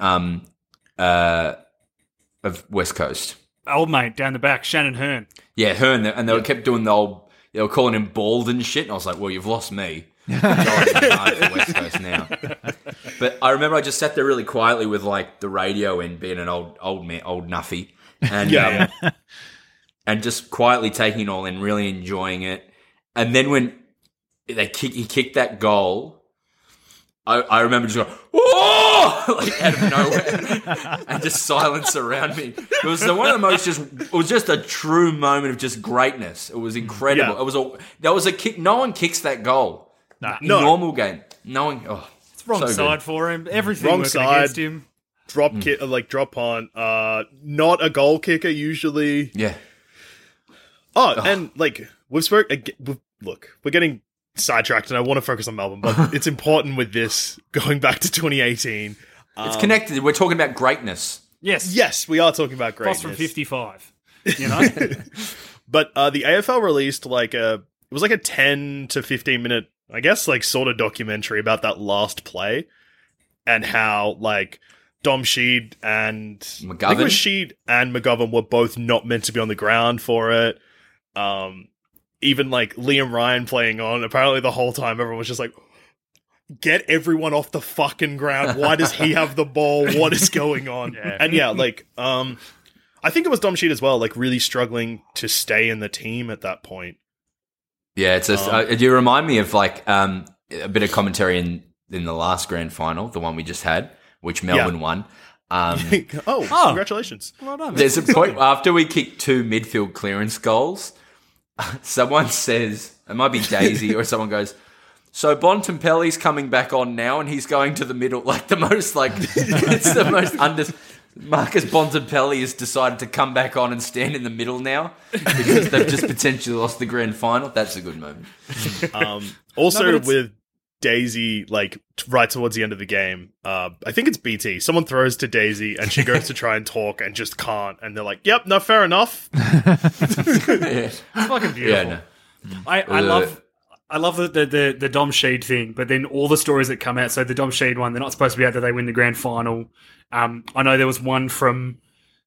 Speaker 7: of West Coast.
Speaker 8: Old mate down the back, Shannon Hearn.
Speaker 7: Yeah, Hearn, and they kept doing the old. They were calling him bald and shit, and I was like, "Well, you've lost me." I'm West Coast now. But I remember I just sat there really quietly with like the radio and being an old nuffy, and and just quietly taking it all in, really enjoying it. And then when he kicked that goal, I remember just going, "Whoa!" like out of nowhere, and just silence around me. It was one of the most it was just a true moment of just greatness. It was incredible.
Speaker 6: Yeah.
Speaker 7: That was a kick. No one kicks that goal. In normal game. No one. Oh,
Speaker 8: it's wrong
Speaker 7: so
Speaker 8: side
Speaker 7: good.
Speaker 8: for him. Everything
Speaker 6: Wrong
Speaker 8: working
Speaker 6: side.
Speaker 8: against him.
Speaker 6: Drop punt. Not a goal kicker usually.
Speaker 7: Yeah.
Speaker 6: And like look, we're getting sidetracked, and I want to focus on Melbourne, but it's important with this going back to 2018.
Speaker 7: It's connected. We're talking about greatness.
Speaker 8: Yes,
Speaker 6: we are talking about greatness.
Speaker 8: Frost from 55. You know,
Speaker 6: but the AFL released it was like a 10 to 15 minute, I guess, like sort of documentary about that last play and how like Dom Sheed and
Speaker 7: McGovern?
Speaker 6: I think it was Sheed and McGovern were both not meant to be on the ground for it. Even like Liam Ryan playing on, apparently the whole time everyone was just like, get everyone off the fucking ground. Why does he have the ball? What is going on? And I think it was Dom Sheed as well, like really struggling to stay in the team at that point.
Speaker 7: Yeah, it's you remind me of like a bit of commentary in the last grand final, the one we just had, which Melbourne won.
Speaker 6: Congratulations.
Speaker 8: well done.
Speaker 7: There's a point after we kicked 2 midfield clearance goals, someone says, it might be Daisy, or someone goes, so Bontempelli's coming back on now and he's going to the middle, like the most, like, it's the most Marcus Bontempelli has decided to come back on and stand in the middle now because they've just potentially lost the grand final. That's a good moment.
Speaker 6: With Daisy, like right towards the end of the game, I think it's BT. Someone throws to Daisy and she goes to try and talk and just can't. And they're like, "Yep, no, fair enough."
Speaker 8: It's fucking beautiful.
Speaker 7: Yeah, no.
Speaker 8: I love the Dom Sheed thing, but then all the stories that come out. So the Dom Sheed one, they're not supposed to be out there. They win the grand final. I know there was one from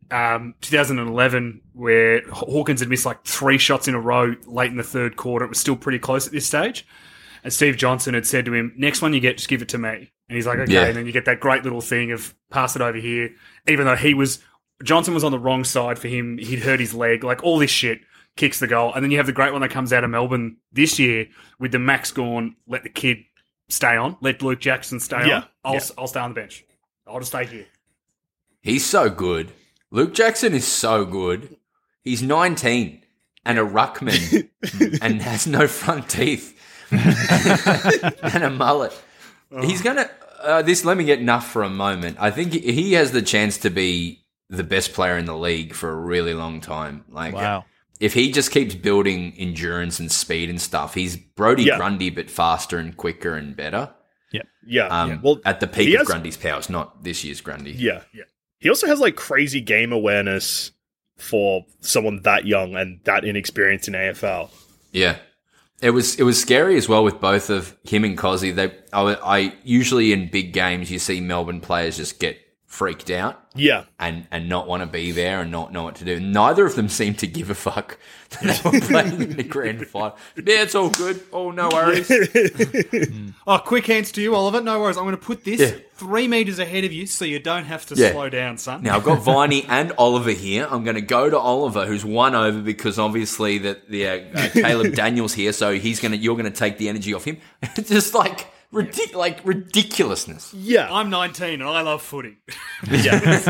Speaker 8: 2011 where Hawkins had missed like 3 shots in a row late in the third quarter. It was still pretty close at this stage. And Steve Johnson had said to him, next one you get, just give it to me. And he's like, okay. Yeah. And then you get that great little thing of pass it over here. Even though Johnson was on the wrong side for him. He'd hurt his leg. Like all this shit kicks the goal. And then you have the great one that comes out of Melbourne this year with the Max Gawn, let the kid stay on. Let Luke Jackson stay on. I'll stay on the bench. I'll just stay here.
Speaker 7: He's so good. Luke Jackson is so good. He's 19 and a ruckman and has no front teeth. And a mullet. He's going to... let me get Nuff for a moment. I think he has the chance to be the best player in the league for a really long time. Like,
Speaker 5: wow.
Speaker 7: If he just keeps building endurance and speed and stuff, he's Brody Grundy, but faster and quicker and better.
Speaker 6: Well,
Speaker 7: at the peak of Grundy's powers, not this year's Grundy.
Speaker 6: Yeah. He also has like crazy game awareness for someone that young and that inexperienced in AFL.
Speaker 7: Yeah. It was scary as well with both of him and Cozzy. I usually in big games you see Melbourne players just get freaked out, and not want to be there and not know what to do. Neither of them seem to give a fuck that they were playing in the grand final. Yeah, it's all good. Oh, no worries.
Speaker 8: Quick hands to you, Oliver. No worries. I'm going to put this 3 meters ahead of you so you don't have to slow down, son.
Speaker 7: Now I've got Viney and Oliver here. I'm going to go to Oliver, who's won over because obviously Caleb Daniels here, so you're going to take the energy off him. Just like ridiculousness.
Speaker 8: Yeah, I'm 19 and I love footy. That's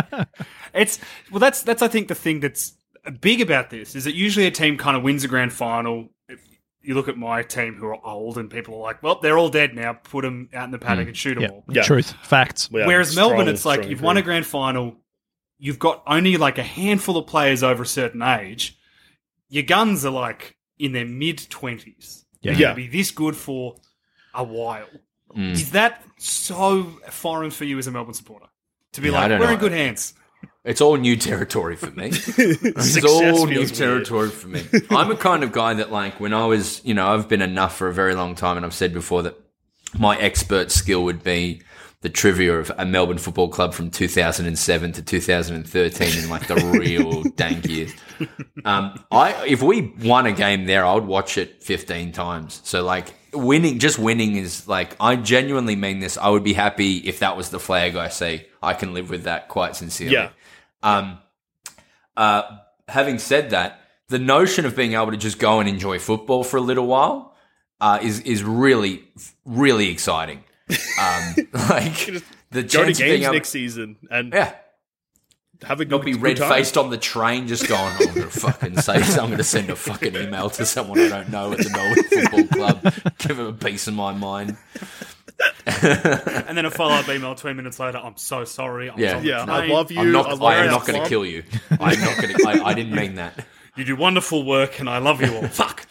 Speaker 8: I think the thing that's big about this is that usually a team kind of wins a grand final. If you look at my team who are old and people are like, well, they're all dead now. Put them out in the paddock and shoot them all.
Speaker 5: Yeah. Truth, facts.
Speaker 8: Whereas Melbourne, it's like you've won a grand final. You've got only like a handful of players over a certain age. Your guns are like in their mid-20s. They're going to be this good for a while. Is that so foreign for you as a Melbourne supporter? To be like, we're in good hands.
Speaker 7: It's all new territory for me. It's all new territory for me. I'm a kind of guy that, like, when I was, I've been enough for a very long time, and I've said before that my expert skill would be the trivia of a Melbourne Football Club from 2007 to 2013 in like the real dank years. If we won a game there, I would watch it 15 times. So like winning is like, I genuinely mean this. I would be happy if that was the flag I see. I can live with that quite sincerely. Yeah. Having said that, the notion of being able to just go and enjoy football for a little while is really, really exciting. Like the
Speaker 6: go to
Speaker 7: chance
Speaker 6: games next season and have a
Speaker 7: not be red faced on the train, just going, I'm going to fucking say so. I'm going to send a fucking email to someone I don't know at the Melbourne Football Club, give them a piece of my mind.
Speaker 8: And then a follow-up email 2 minutes later. I'm so sorry.
Speaker 6: I love you.
Speaker 7: I am not going to kill you. I didn't mean that.
Speaker 8: You do wonderful work, and I love you all. Fuck.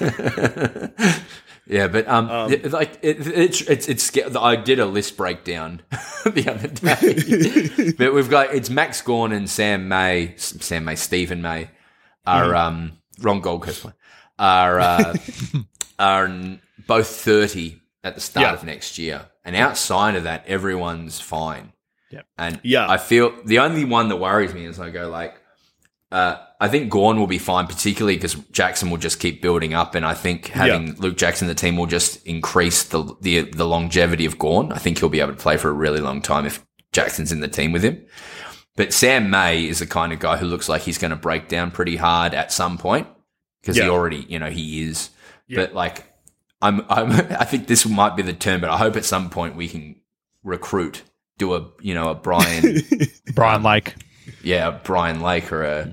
Speaker 7: Yeah, but it's. I did a list breakdown the other day, but we've got it's Max Gawn and Stephen May are wrong Gold Coast one are both 30 at the start of next year, and outside of that, everyone's fine.
Speaker 5: Yep.
Speaker 7: And I feel the only one that worries me is I go like. I think Gawn will be fine, particularly because Jackson will just keep building up, and I think having Luke Jackson in the team will just increase the longevity of Gawn. I think he'll be able to play for a really long time if Jackson's in the team with him. But Sam May is the kind of guy who looks like he's going to break down pretty hard at some point because he already, he is. Yeah. But like, I think this might be the turn, but I hope at some point we can recruit, do a Brian
Speaker 5: Brian Lake.
Speaker 7: Yeah, Brian Lake or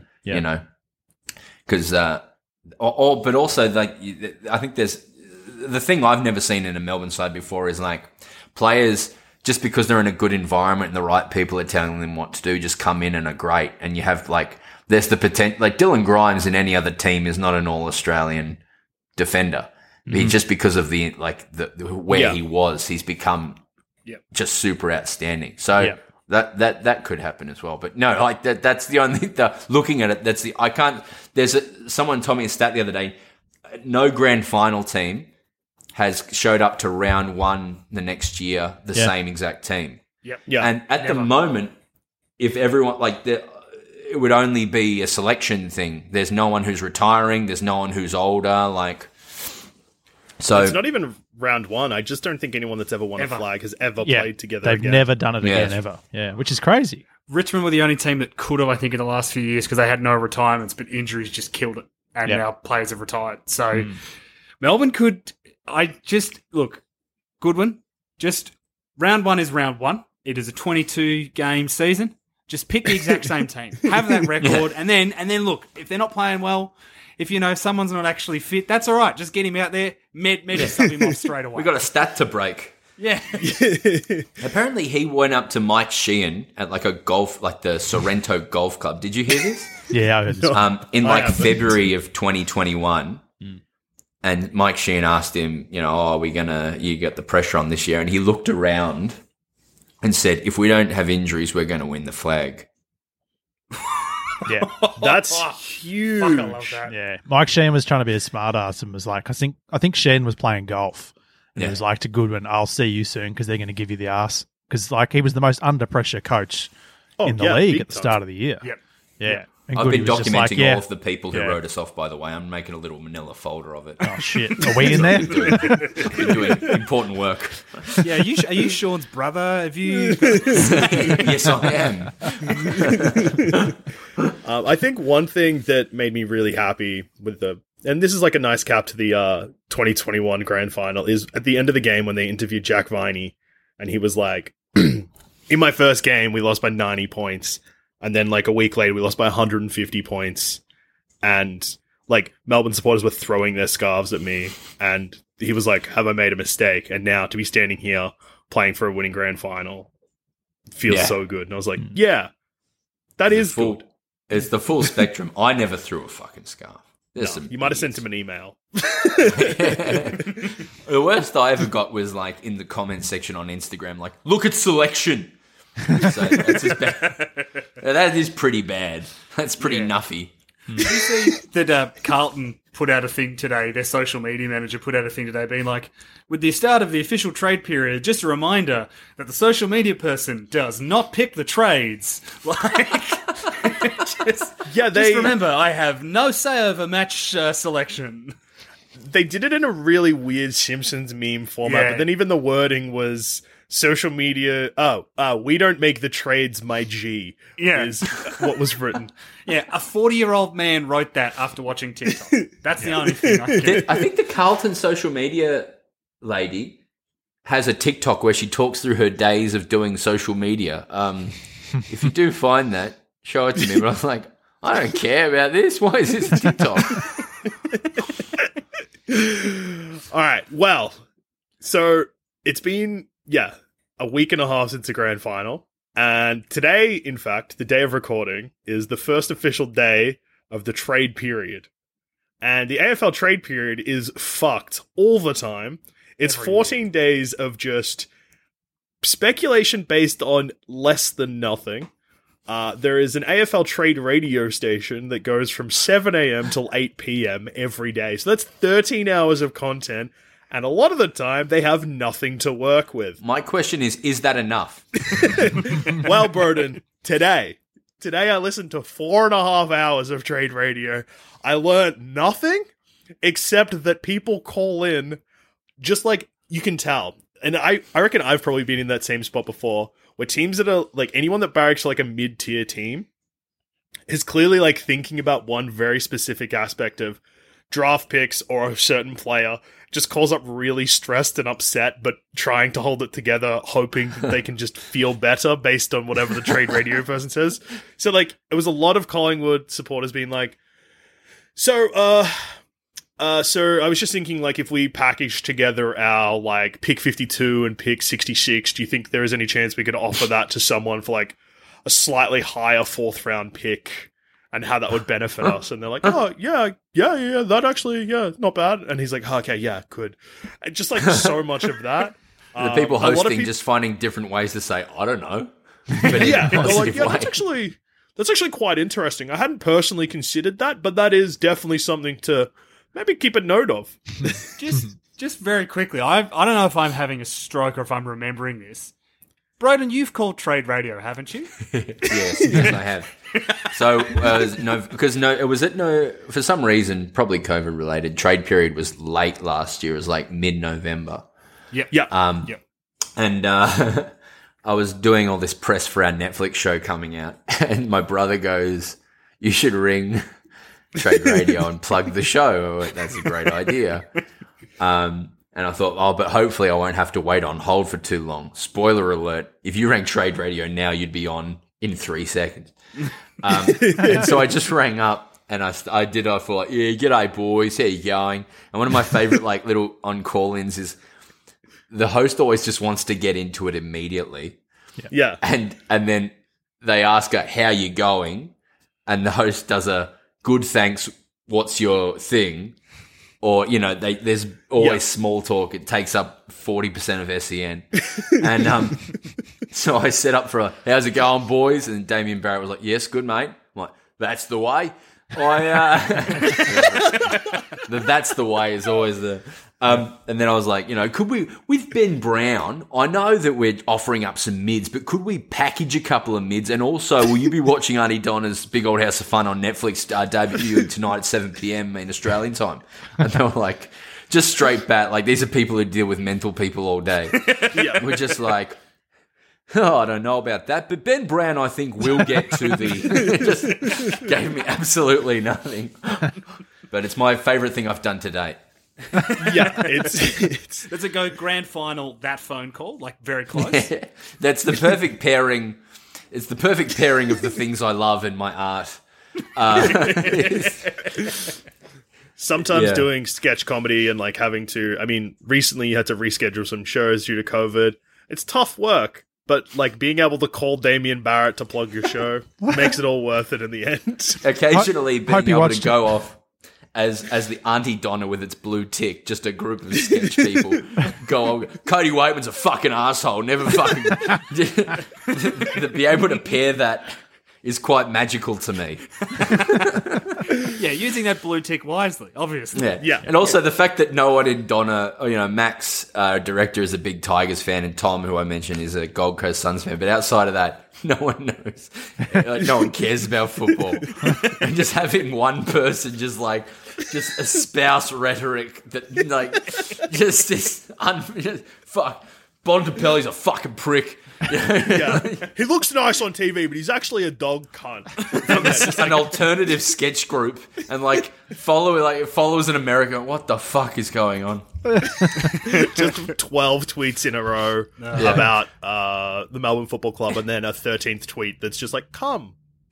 Speaker 7: because but also like I think there's the thing I've never seen in a Melbourne side before is like players just because they're in a good environment and the right people are telling them what to do just come in and are great, and you have like there's the potential like Dylan Grimes in any other team is not an All-Australian defender. He just because of the where he was, he's become just super outstanding. So. That could happen as well, but no, like that's the only looking at it. Someone told me a stat the other day. No grand final team has showed up to round one the next year the same exact team.
Speaker 8: Yep.
Speaker 7: Yeah. And at the moment, if everyone it would only be a selection thing. There's no one who's retiring. There's no one who's older. So
Speaker 6: it's not even round one. I just don't think anyone that's ever won a flag has ever played together.
Speaker 5: They've never done it again, ever. Yeah, which is crazy.
Speaker 8: Richmond were the only team that could have, I think, in the last few years because they had no retirements, but injuries just killed it, and now players have retired. So Melbourne could. Goodwin. Just round one is round one. It is a 22-game season. Just pick the exact same team, have that record, and then look if they're not playing well. If someone's not actually fit, that's all right. Just get him out there, just sub him off straight away.
Speaker 7: We got a stat to break.
Speaker 8: Yeah.
Speaker 7: Apparently, he went up to Mike Sheehan at the Sorrento Golf Club. Did you hear this?
Speaker 5: Yeah, I heard this.
Speaker 7: In February of 2021, and Mike Sheehan asked him, are we you get the pressure on this year? And he looked around and said, if we don't have injuries, we're going to win the flag.
Speaker 5: Yeah,
Speaker 6: that's huge.
Speaker 8: Fuck, I love that.
Speaker 5: Yeah, Mike Sheehan was trying to be a smart ass and was like, I think Sheehan was playing golf, and he was like to Goodwin, "I'll see you soon because they're going to give you the ass." Because he was the most under pressure coach in the league at the start of the year.
Speaker 8: Yep.
Speaker 5: Yeah.
Speaker 7: And I've been documenting all of the people who wrote us off, by the way. I'm making a little manila folder of it.
Speaker 5: Oh, shit. Are we in there?
Speaker 7: I've been doing important work.
Speaker 8: Yeah, are you Sean's brother? Have you...
Speaker 7: Yes, I am.
Speaker 6: I think one thing that made me really happy with and this is like a nice cap to the 2021 grand final, is at the end of the game when they interviewed Jack Viney, and he was like, in my first game, we lost by 90 points. And then, a week later, we lost by 150 points. And, Melbourne supporters were throwing their scarves at me. And he was like, have I made a mistake? And now to be standing here playing for a winning grand final feels so good. And I was like, that is good.
Speaker 7: It's the full spectrum. I never threw a fucking scarf.
Speaker 6: You might have sent him an email.
Speaker 7: The worst I ever got was, in the comment section on Instagram, look at selection. So that's just bad. That is pretty bad. That's pretty nuffy.
Speaker 8: Did you see that Carlton put out a thing today, their social media manager put out a thing today being like, with the start of the official trade period, just a reminder that the social media person does not pick the trades. Just remember, I have no say over match selection.
Speaker 6: They did it in a really weird Simpsons meme format, but then even the wording was... social media, we don't make the trades, my G, is what was written.
Speaker 8: Yeah, a 40-year-old man wrote that after watching TikTok. That's the only thing I get.
Speaker 7: I think the Carlton social media lady has a TikTok where she talks through her days of doing social media. If you do find that, show it to me. But I was like, I don't care about this. Why is this a TikTok?
Speaker 6: All right, well, so it's been... a week and a half since the grand final. And today, in fact, the day of recording, is the first official day of the trade period. And the AFL trade period is fucked all the time. It's 14 days of just speculation based on less than nothing. There is an AFL trade radio station that goes from 7 a.m. till 8 p.m. every day. So that's 13 hours of content. And a lot of the time, they have nothing to work with.
Speaker 7: My question is that enough?
Speaker 6: Well, Broden, today I listened to 4.5 hours of trade radio. I learned nothing except that people call in just like you can tell. And I reckon I've probably been in that same spot before where teams that are like anyone that barracks like a mid-tier team is clearly like thinking about one very specific aspect of draft picks or a certain player, just calls up really stressed and upset, but trying to hold it together, hoping that they can just feel better based on whatever the trade radio person says. So like it was a lot of Collingwood supporters being like, so I was just thinking, like, if we package together our, like, pick 52 and pick 66, do you think there is any chance we could offer that to someone for, like, a slightly higher 4th-round pick and how that would benefit us? And they're like, oh, yeah, that actually, not bad. And he's like, oh, okay, yeah, good. And just, like, so much of that.
Speaker 7: The people hosting just finding different ways to say, I don't know. But
Speaker 6: yeah, they're like, yeah, that's actually quite interesting. I hadn't personally considered that, but that is definitely something to maybe keep a note of.
Speaker 8: Just very quickly, I don't know if I'm having a stroke or if I'm remembering this. Broden, you've called trade radio, haven't you?
Speaker 7: yes, I have. So, for some reason, probably COVID related, trade period was late last year. It was like mid-November.
Speaker 8: Yep.
Speaker 6: Yep.
Speaker 7: And I was doing all this press for our Netflix show coming out, and my brother goes, you should ring Trade Radio and plug the show. That's a great idea. And I thought, but hopefully I won't have to wait on hold for too long. Spoiler alert, if you rang Trade Radio now, you'd be on in 3 seconds. And so I just rang up and I thought, yeah, g'day boys, how you going? And one of my favorite like little on call-ins is the host always just wants to get into it immediately.
Speaker 6: Yeah.
Speaker 7: And then they ask her, how you going? And the host does a, good, thanks, what's your thing? Or, there's always small talk. It takes up 40% of SEN. And so I set up for a, how's it going, boys? And Damien Barrett was like, yes, good, mate. I'm like, that's the way. That's the way is always the... and then I was like, could we, with Ben Brown, I know that we're offering up some mids, but could we package a couple of mids? And also, will you be watching Auntie Donna's Big Old House of Fun on Netflix debuting tonight at 7 p.m. in Australian time? And they were like, just straight bat, like these are people who deal with mental people all day.
Speaker 6: Yeah.
Speaker 7: We're just like, I don't know about that, but Ben Brown, I think, will get to the... just gave me absolutely nothing. But it's my favourite thing I've done to date.
Speaker 6: Yeah, it's
Speaker 8: Does it go grand final, that phone call, like very close?
Speaker 7: Yeah, that's the perfect pairing. It's the perfect pairing of the things I love in my art.
Speaker 6: Sometimes doing sketch comedy and like having to, recently you had to reschedule some shows due to COVID. It's tough work, but like being able to call Damien Barrett to plug your show makes it all worth it in the end.
Speaker 7: Occasionally being able to go off as the Auntie Donna with its blue tick, just a group of sketch people go, Cody Waitman's a fucking asshole, never fucking... to be able to pair that is quite magical to me.
Speaker 8: Yeah, using that blue tick wisely, obviously.
Speaker 6: Yeah.
Speaker 7: And also the fact that no one in Donna, Max, director, is a big Tigers fan, and Tom, who I mentioned, is a Gold Coast Suns fan. But outside of that, no one knows. No one cares about football. And just having one person just espouse rhetoric that, just this, fuck, Bontempelli's a fucking prick.
Speaker 6: Yeah. He looks nice on TV, but he's actually a dog cunt.
Speaker 7: An alternative sketch group, and followers in America. What the fuck is going on?
Speaker 6: Just 12 tweets in a row about the Melbourne Football Club, and then a 13th tweet that's just like, come.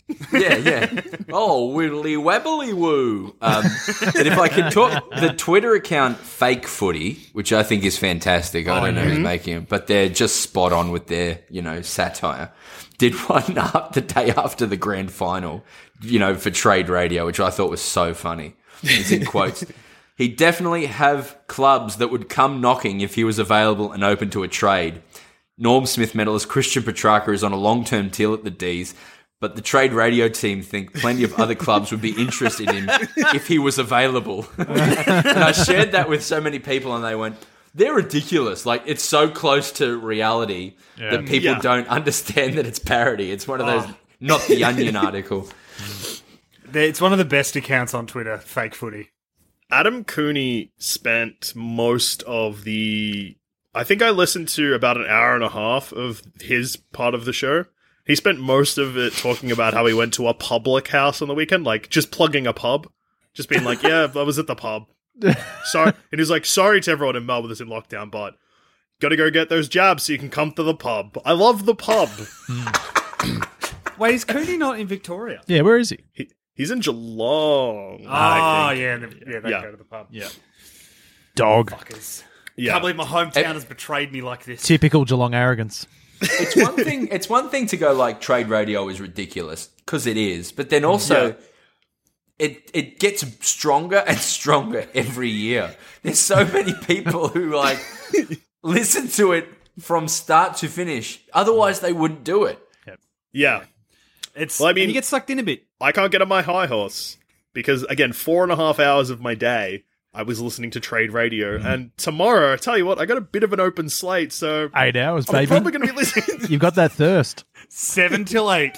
Speaker 7: Yeah. Oh, widdly wabbly woo. And if I could talk, the Twitter account Fake Footy, which I think is fantastic. I don't know who's making it, but they're just spot on with their, satire. Did one up the day after the grand final, for Trade Radio, which I thought was so funny. It's in quotes. He'd definitely have clubs that would come knocking if he was available and open to a trade. Norm Smith medalist Christian Petrarca is on a long-term deal at the D's, but the Trade Radio team think plenty of other clubs would be interested in him if he was available. And I shared that with so many people, and they went, they're ridiculous. Like, it's so close to reality that people don't understand that it's parody. It's one of those, not the Onion article.
Speaker 8: It's one of the best accounts on Twitter, Fake Footy.
Speaker 6: Adam Cooney spent most of the... I think I listened to about an hour and a half of his part of the show. He spent most of it talking about how he went to a public house on the weekend, like just plugging a pub. Just being like, yeah, I was at the pub. Sorry. And he's like, sorry to everyone in Melbourne that's in lockdown, but gotta go get those jabs so you can come to the pub. I love the pub.
Speaker 8: Wait, is Cooney not in Victoria?
Speaker 5: Yeah, where is he?
Speaker 6: He's in Geelong.
Speaker 8: They go to the pub.
Speaker 5: Yeah. Dog.
Speaker 8: Fuckers.
Speaker 6: Yeah.
Speaker 8: Can't believe my hometown has betrayed me like this.
Speaker 5: Typical Geelong arrogance.
Speaker 7: It's one thing to go like Trade Radio is ridiculous, because it is, but then also it gets stronger and stronger every year. There's so many people who like listen to it from start to finish. Otherwise they wouldn't do it.
Speaker 6: Yeah.
Speaker 8: And you get sucked in a bit.
Speaker 6: I can't get on my high horse because, again, 4.5 hours of my day I was listening to Trade Radio, and tomorrow, I tell you what, I got a bit of an open slate, so
Speaker 5: 8 hours,
Speaker 6: I'm
Speaker 5: baby.
Speaker 6: probably going to be listening.
Speaker 5: You've got that thirst.
Speaker 8: 7 till 8.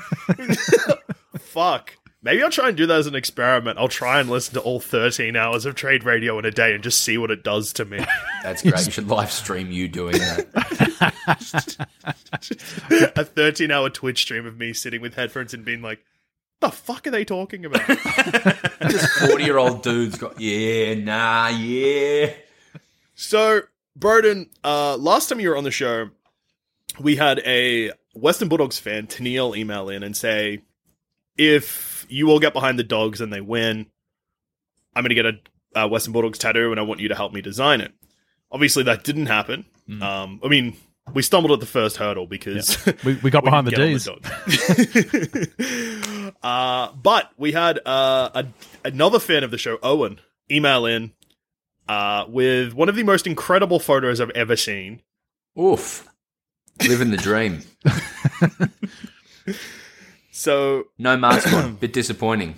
Speaker 6: Fuck. Maybe I'll try and do that as an experiment. I'll try and listen to all 13 hours of Trade Radio in a day and just see what it does to me.
Speaker 7: That's great. You should live stream you doing that.
Speaker 6: A 13-hour Twitch stream of me sitting with headphones and being like, the fuck are they talking about?
Speaker 7: Just 40-year-old dudes got, yeah.
Speaker 6: So, Broden, last time you were on the show, we had a Western Bulldogs fan, Tennille, email in and say, if you all get behind the Dogs and they win, I'm going to get a Western Bulldogs tattoo and I want you to help me design it. Obviously, that didn't happen. I mean, we stumbled at the first hurdle because
Speaker 5: we got behind the D's.
Speaker 6: But we had another fan of the show, Owen, email in with one of the most incredible photos I've ever seen.
Speaker 7: Oof. Living the dream.
Speaker 6: So
Speaker 7: no mask on. Bit disappointing.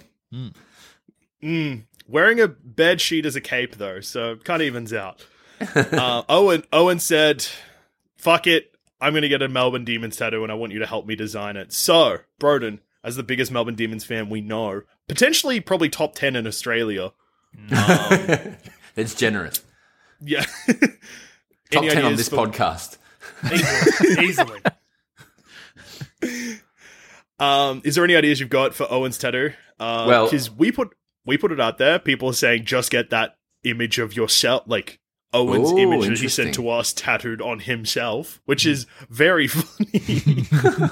Speaker 6: Wearing a bed sheet as a cape, though, so it kind of evens out. Owen said, fuck it, I'm going to get a Melbourne Demons tattoo and I want you to help me design it. So, Broden, as the biggest Melbourne Demons fan we know, potentially probably top 10 in Australia.
Speaker 7: It's generous.
Speaker 6: Yeah.
Speaker 7: Top 10 on this podcast.
Speaker 8: Easily.
Speaker 6: Is there any ideas you've got for Owen's tattoo?
Speaker 7: Well,
Speaker 6: because we put it out there. People are saying just get that image of yourself, like Owen's image that he sent to us, tattooed on himself, which is very funny.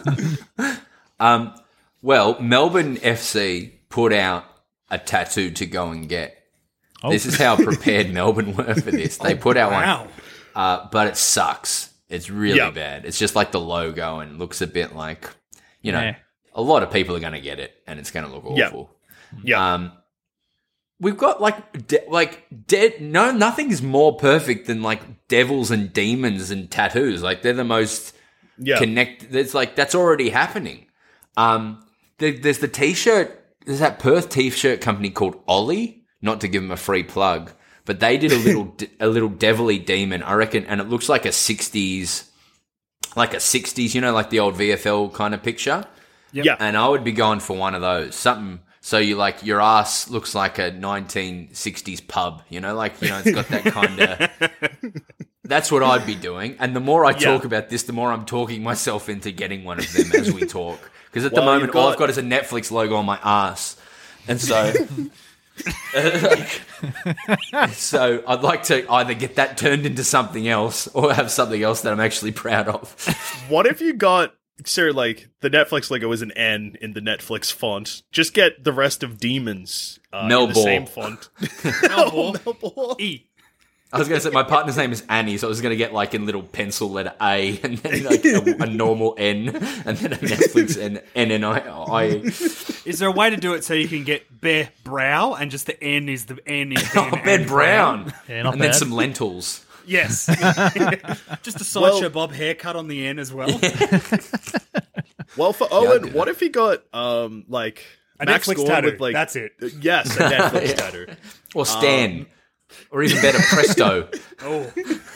Speaker 7: Well, Melbourne FC put out a tattoo to go and get. Oh. This is how prepared Melbourne were for this. They put out one, but it sucks. It's really bad. It's just like the logo and looks a bit like, a lot of people are going to get it and it's going to look awful.
Speaker 6: Yeah.
Speaker 7: We've got nothing is more perfect than like devils and demons and tattoos. Like they're the most connected. It's like that's already happening. There's the t-shirt. There's that Perth t-shirt company called Ollie. Not to give them a free plug, but they did a little devilly demon, I reckon, and it looks like a 60s, like the old VFL kind of picture.
Speaker 6: Yeah.
Speaker 7: And I would be going for one of those. Something so you like your ass looks like a 1960s pub, it's got that kind of. That's what I'd be doing. And the more I talk about this, the more I'm talking myself into getting one of them as we talk. Because at the moment, all I've got is a Netflix logo on my ass. And so, so I'd like to either get that turned into something else or have something else that I'm actually proud of.
Speaker 6: What if you got So, like, the Netflix logo is an N in the Netflix font. Just get the rest of Demons in the
Speaker 7: Melbor.
Speaker 6: same font. Melbor.
Speaker 8: E.
Speaker 7: I was going to say, my partner's name is Annie, so I was going to get, like, in little pencil letter A, and then, like, a normal N, and then a Netflix N-N-I.
Speaker 8: Is there a way to do it so you can get Bear Brow, and just the N is the N is
Speaker 7: Oh, Ben Brown.
Speaker 5: Yeah, not
Speaker 7: And then
Speaker 5: bad.
Speaker 7: some lentils.
Speaker 8: Yes. Just a Sideshow Bob haircut on the N as well.
Speaker 6: Well, for
Speaker 7: I'll do
Speaker 6: Owen,
Speaker 7: that.
Speaker 6: what if he got, like,
Speaker 8: A
Speaker 6: Max
Speaker 8: Netflix
Speaker 6: Gorn
Speaker 8: tattoo.
Speaker 6: with, like...
Speaker 8: That's it.
Speaker 6: Yes, a Netflix tattoo.
Speaker 7: Or Stan. Or even better, Presto.
Speaker 8: Oh.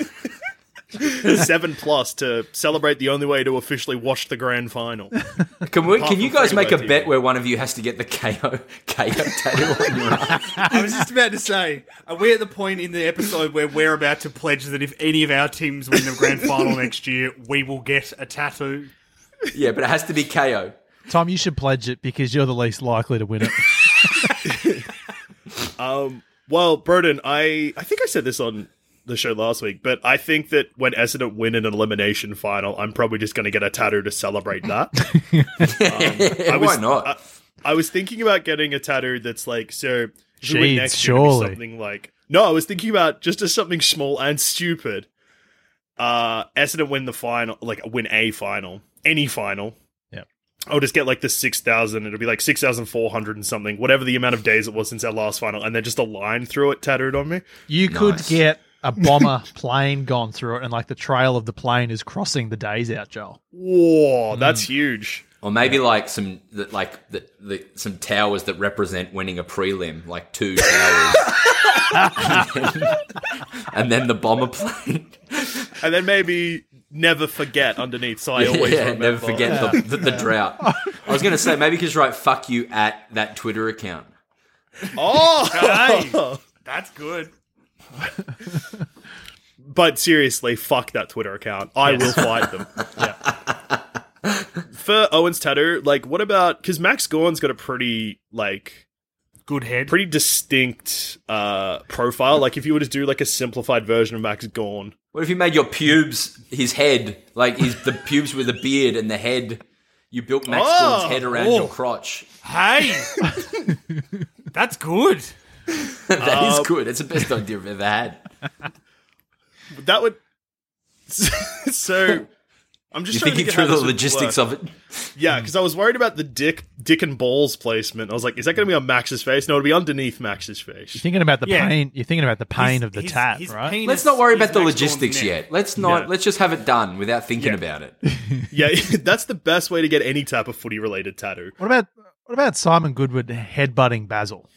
Speaker 6: 7+ to celebrate the only way to officially watch the grand final.
Speaker 7: Can you guys
Speaker 6: from
Speaker 7: make a
Speaker 6: Free-to-Air
Speaker 7: bet
Speaker 6: TV.
Speaker 7: where one of you has to get the KO tattoo on your arm?
Speaker 8: I was just about to say, are we at the point in the episode where we're about to pledge that if any of our teams win the grand final next year, we will get a tattoo?
Speaker 7: Yeah, but it has to be KO.
Speaker 5: Tom, you should pledge it because you're the least likely to win it.
Speaker 6: Well, Broden, I think I said this on the show last week, but I think that when Essendon win an elimination final, I'm probably just going to get a tattoo to celebrate that.
Speaker 7: Why not?
Speaker 6: I was thinking about getting a tattoo that's like, so if we win
Speaker 5: Sheeds,
Speaker 6: next year, it'll be
Speaker 5: surely.
Speaker 6: something like, no, I was thinking about just as something small and stupid. Essendon win the final, like win a final, any final. I'll just get like the 6,000. It'll be like 6,400 and something, whatever the amount of days it was since our last final, and then just a line through it tattooed on me.
Speaker 5: You could
Speaker 7: Nice.
Speaker 5: get a bomber plane gone through it, and like the trail of the plane is crossing the days out, Joel.
Speaker 6: Whoa, that's huge.
Speaker 7: Or maybe like some some towers that represent winning a prelim, like 2 towers, and then the bomber plane.
Speaker 6: And then maybe never forget underneath, so I always remember.
Speaker 7: never forget the drought. I was going to say maybe you could just write "fuck you" at that Twitter account.
Speaker 6: Oh,
Speaker 8: Hey, that's good.
Speaker 6: But seriously, fuck that Twitter account. I will fight them. For Owen's tattoo, like, what about, because Max Gorn's got a pretty, like,
Speaker 8: Good head.
Speaker 6: pretty distinct profile. Like, if you were to do, like, a simplified version of Max Gorn.
Speaker 7: What if you made your pubes his head, like the pubes with a beard and the head? You built Max Gorn's head around your crotch.
Speaker 8: Hey, that's good.
Speaker 7: That is good. It's the best idea I've ever had.
Speaker 6: That would... So... I'm just
Speaker 7: You're
Speaker 6: trying to
Speaker 7: thinking
Speaker 6: think
Speaker 7: through
Speaker 6: how
Speaker 7: the
Speaker 6: this would
Speaker 7: logistics
Speaker 6: work.
Speaker 7: of it.
Speaker 6: Yeah, because I was worried about the dick and balls placement. I was like, is that going to be on Max's face? No, it'll be underneath Max's face.
Speaker 5: You're thinking about the
Speaker 8: Yeah.
Speaker 5: pain. You're thinking about the pain of the
Speaker 8: His-
Speaker 5: tat,
Speaker 8: his
Speaker 5: right?
Speaker 8: penis
Speaker 7: Let's not worry
Speaker 8: is
Speaker 7: about the
Speaker 8: Max Gorn's
Speaker 7: logistics
Speaker 8: neck.
Speaker 7: yet. Let's not.
Speaker 6: Yeah.
Speaker 7: Let's just have it done without thinking about it.
Speaker 6: Yeah, that's the best way to get any type of footy-related tattoo.
Speaker 5: What about Simon Goodwood headbutting Basil?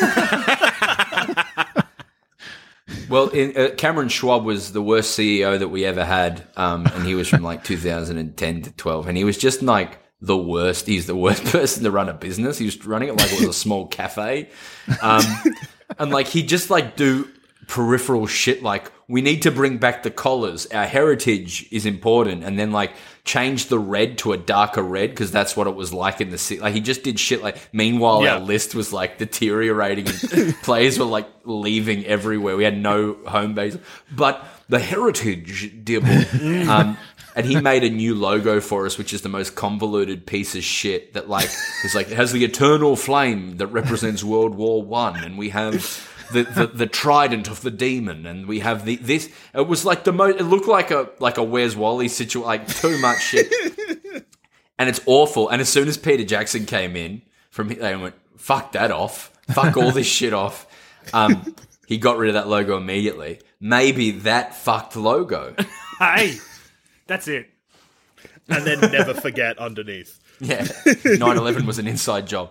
Speaker 7: Well, Cameron Schwab was the worst CEO that we ever had, and he was from like 2010 to 12, and he was just like the worst. He's the worst person to run a business. He was running it like it was a small cafe, and like he just like do peripheral shit like we need to bring back the collars. Our heritage is important, and then like change the red to a darker red because that's what it was like in the city. Like he just did shit like. Meanwhile,
Speaker 6: Yeah.
Speaker 7: our list was like deteriorating, and players were like leaving everywhere. We had no home base, but the heritage, dear boy. And he made a new logo for us, which is the most convoluted piece of shit that like is like it has the eternal flame that represents World War I, and we have the trident of the demon, and we have this. It was like the most. It looked like a Where's Wally situation, like too much shit, and it's awful. And as soon as Peter Jackson came in they went, "Fuck that off, fuck all this shit off." He got rid of that logo immediately. Maybe that fucked logo.
Speaker 8: Hey, that's it.
Speaker 6: And then never forget underneath.
Speaker 7: Yeah, 9/11 was an inside job.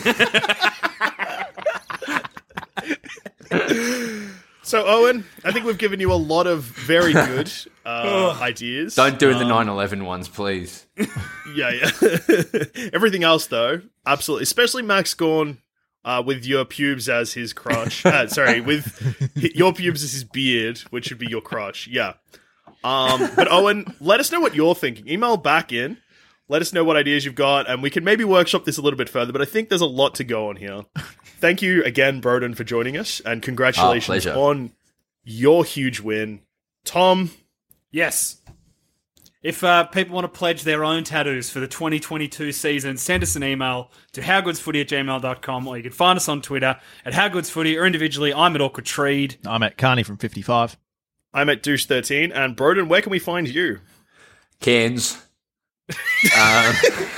Speaker 6: So, Owen, I think we've given you a lot of very good ideas.
Speaker 7: Don't do the 9/11 ones, please.
Speaker 6: Yeah. Everything else, though, absolutely. Especially Max Gorn with your pubes as his crotch. With your pubes as his beard, which should be your crotch. Yeah. But, Owen, let us know what you're thinking. Email back in. Let us know what ideas you've got, and we can maybe workshop this a little bit further, but I think there's a lot to go on here. Thank you again, Broden, for joining us, and congratulations
Speaker 7: pleasure.
Speaker 6: on your huge win. Tom,
Speaker 8: Yes. If people want to pledge their own tattoos for the 2022 season, send us an email to howgoodsfooty@gmail.com, or you can find us on Twitter at howgoodsfooty, or individually, I'm at Awkward Treed.
Speaker 5: I'm at Carney from 55.
Speaker 6: I'm at Douche13. And Broden, where can we find you?
Speaker 7: Cairns. I'm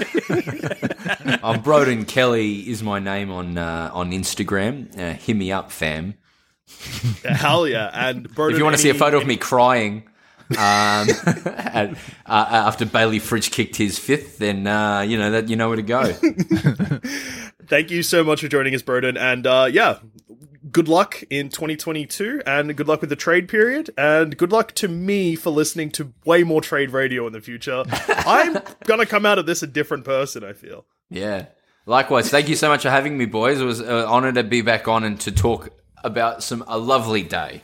Speaker 7: Broden Kelly is my name on Instagram. Hit me up, fam.
Speaker 6: Hell yeah. And Broden,
Speaker 7: if you want to see a photo of me crying after Bailey Fritsch kicked his fifth, then you know where to go.
Speaker 6: Thank you so much for joining us, Broden. And good luck in 2022, and good luck with the trade period, and good luck to me for listening to way more trade radio in the future. I'm going to come out of this a different person, I feel.
Speaker 7: Yeah. Likewise. Thank you so much for having me, boys. It was an honor to be back on and to talk about a lovely day.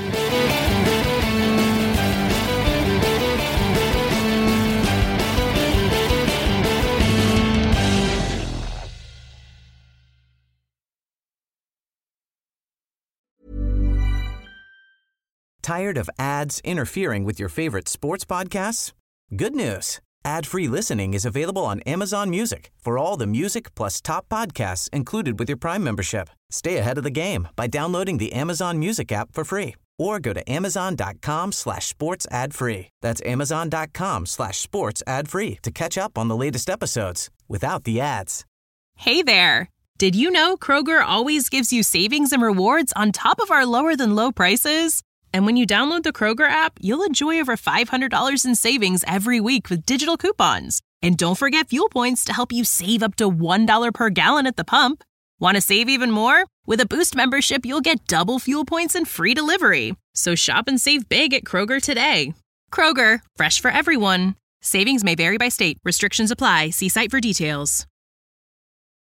Speaker 3: Tired of ads interfering with your favorite sports podcasts? Good news. Ad-free listening is available on Amazon Music for all the music plus top podcasts included with your Prime membership. Stay ahead of the game by downloading the Amazon Music app for free, or go to amazon.com/sports ad free. That's amazon.com/sports ad free to catch up on the latest episodes without the ads.
Speaker 11: Hey there. Did you know Kroger always gives you savings and rewards on top of our lower than low prices? And when you download the Kroger app, you'll enjoy over $500 in savings every week with digital coupons. And don't forget fuel points to help you save up to $1 per gallon at the pump. Want to save even more? With a Boost membership, you'll get double fuel points and free delivery. So shop and save big at Kroger today. Kroger, fresh for everyone. Savings may vary by state. Restrictions apply. See site for details.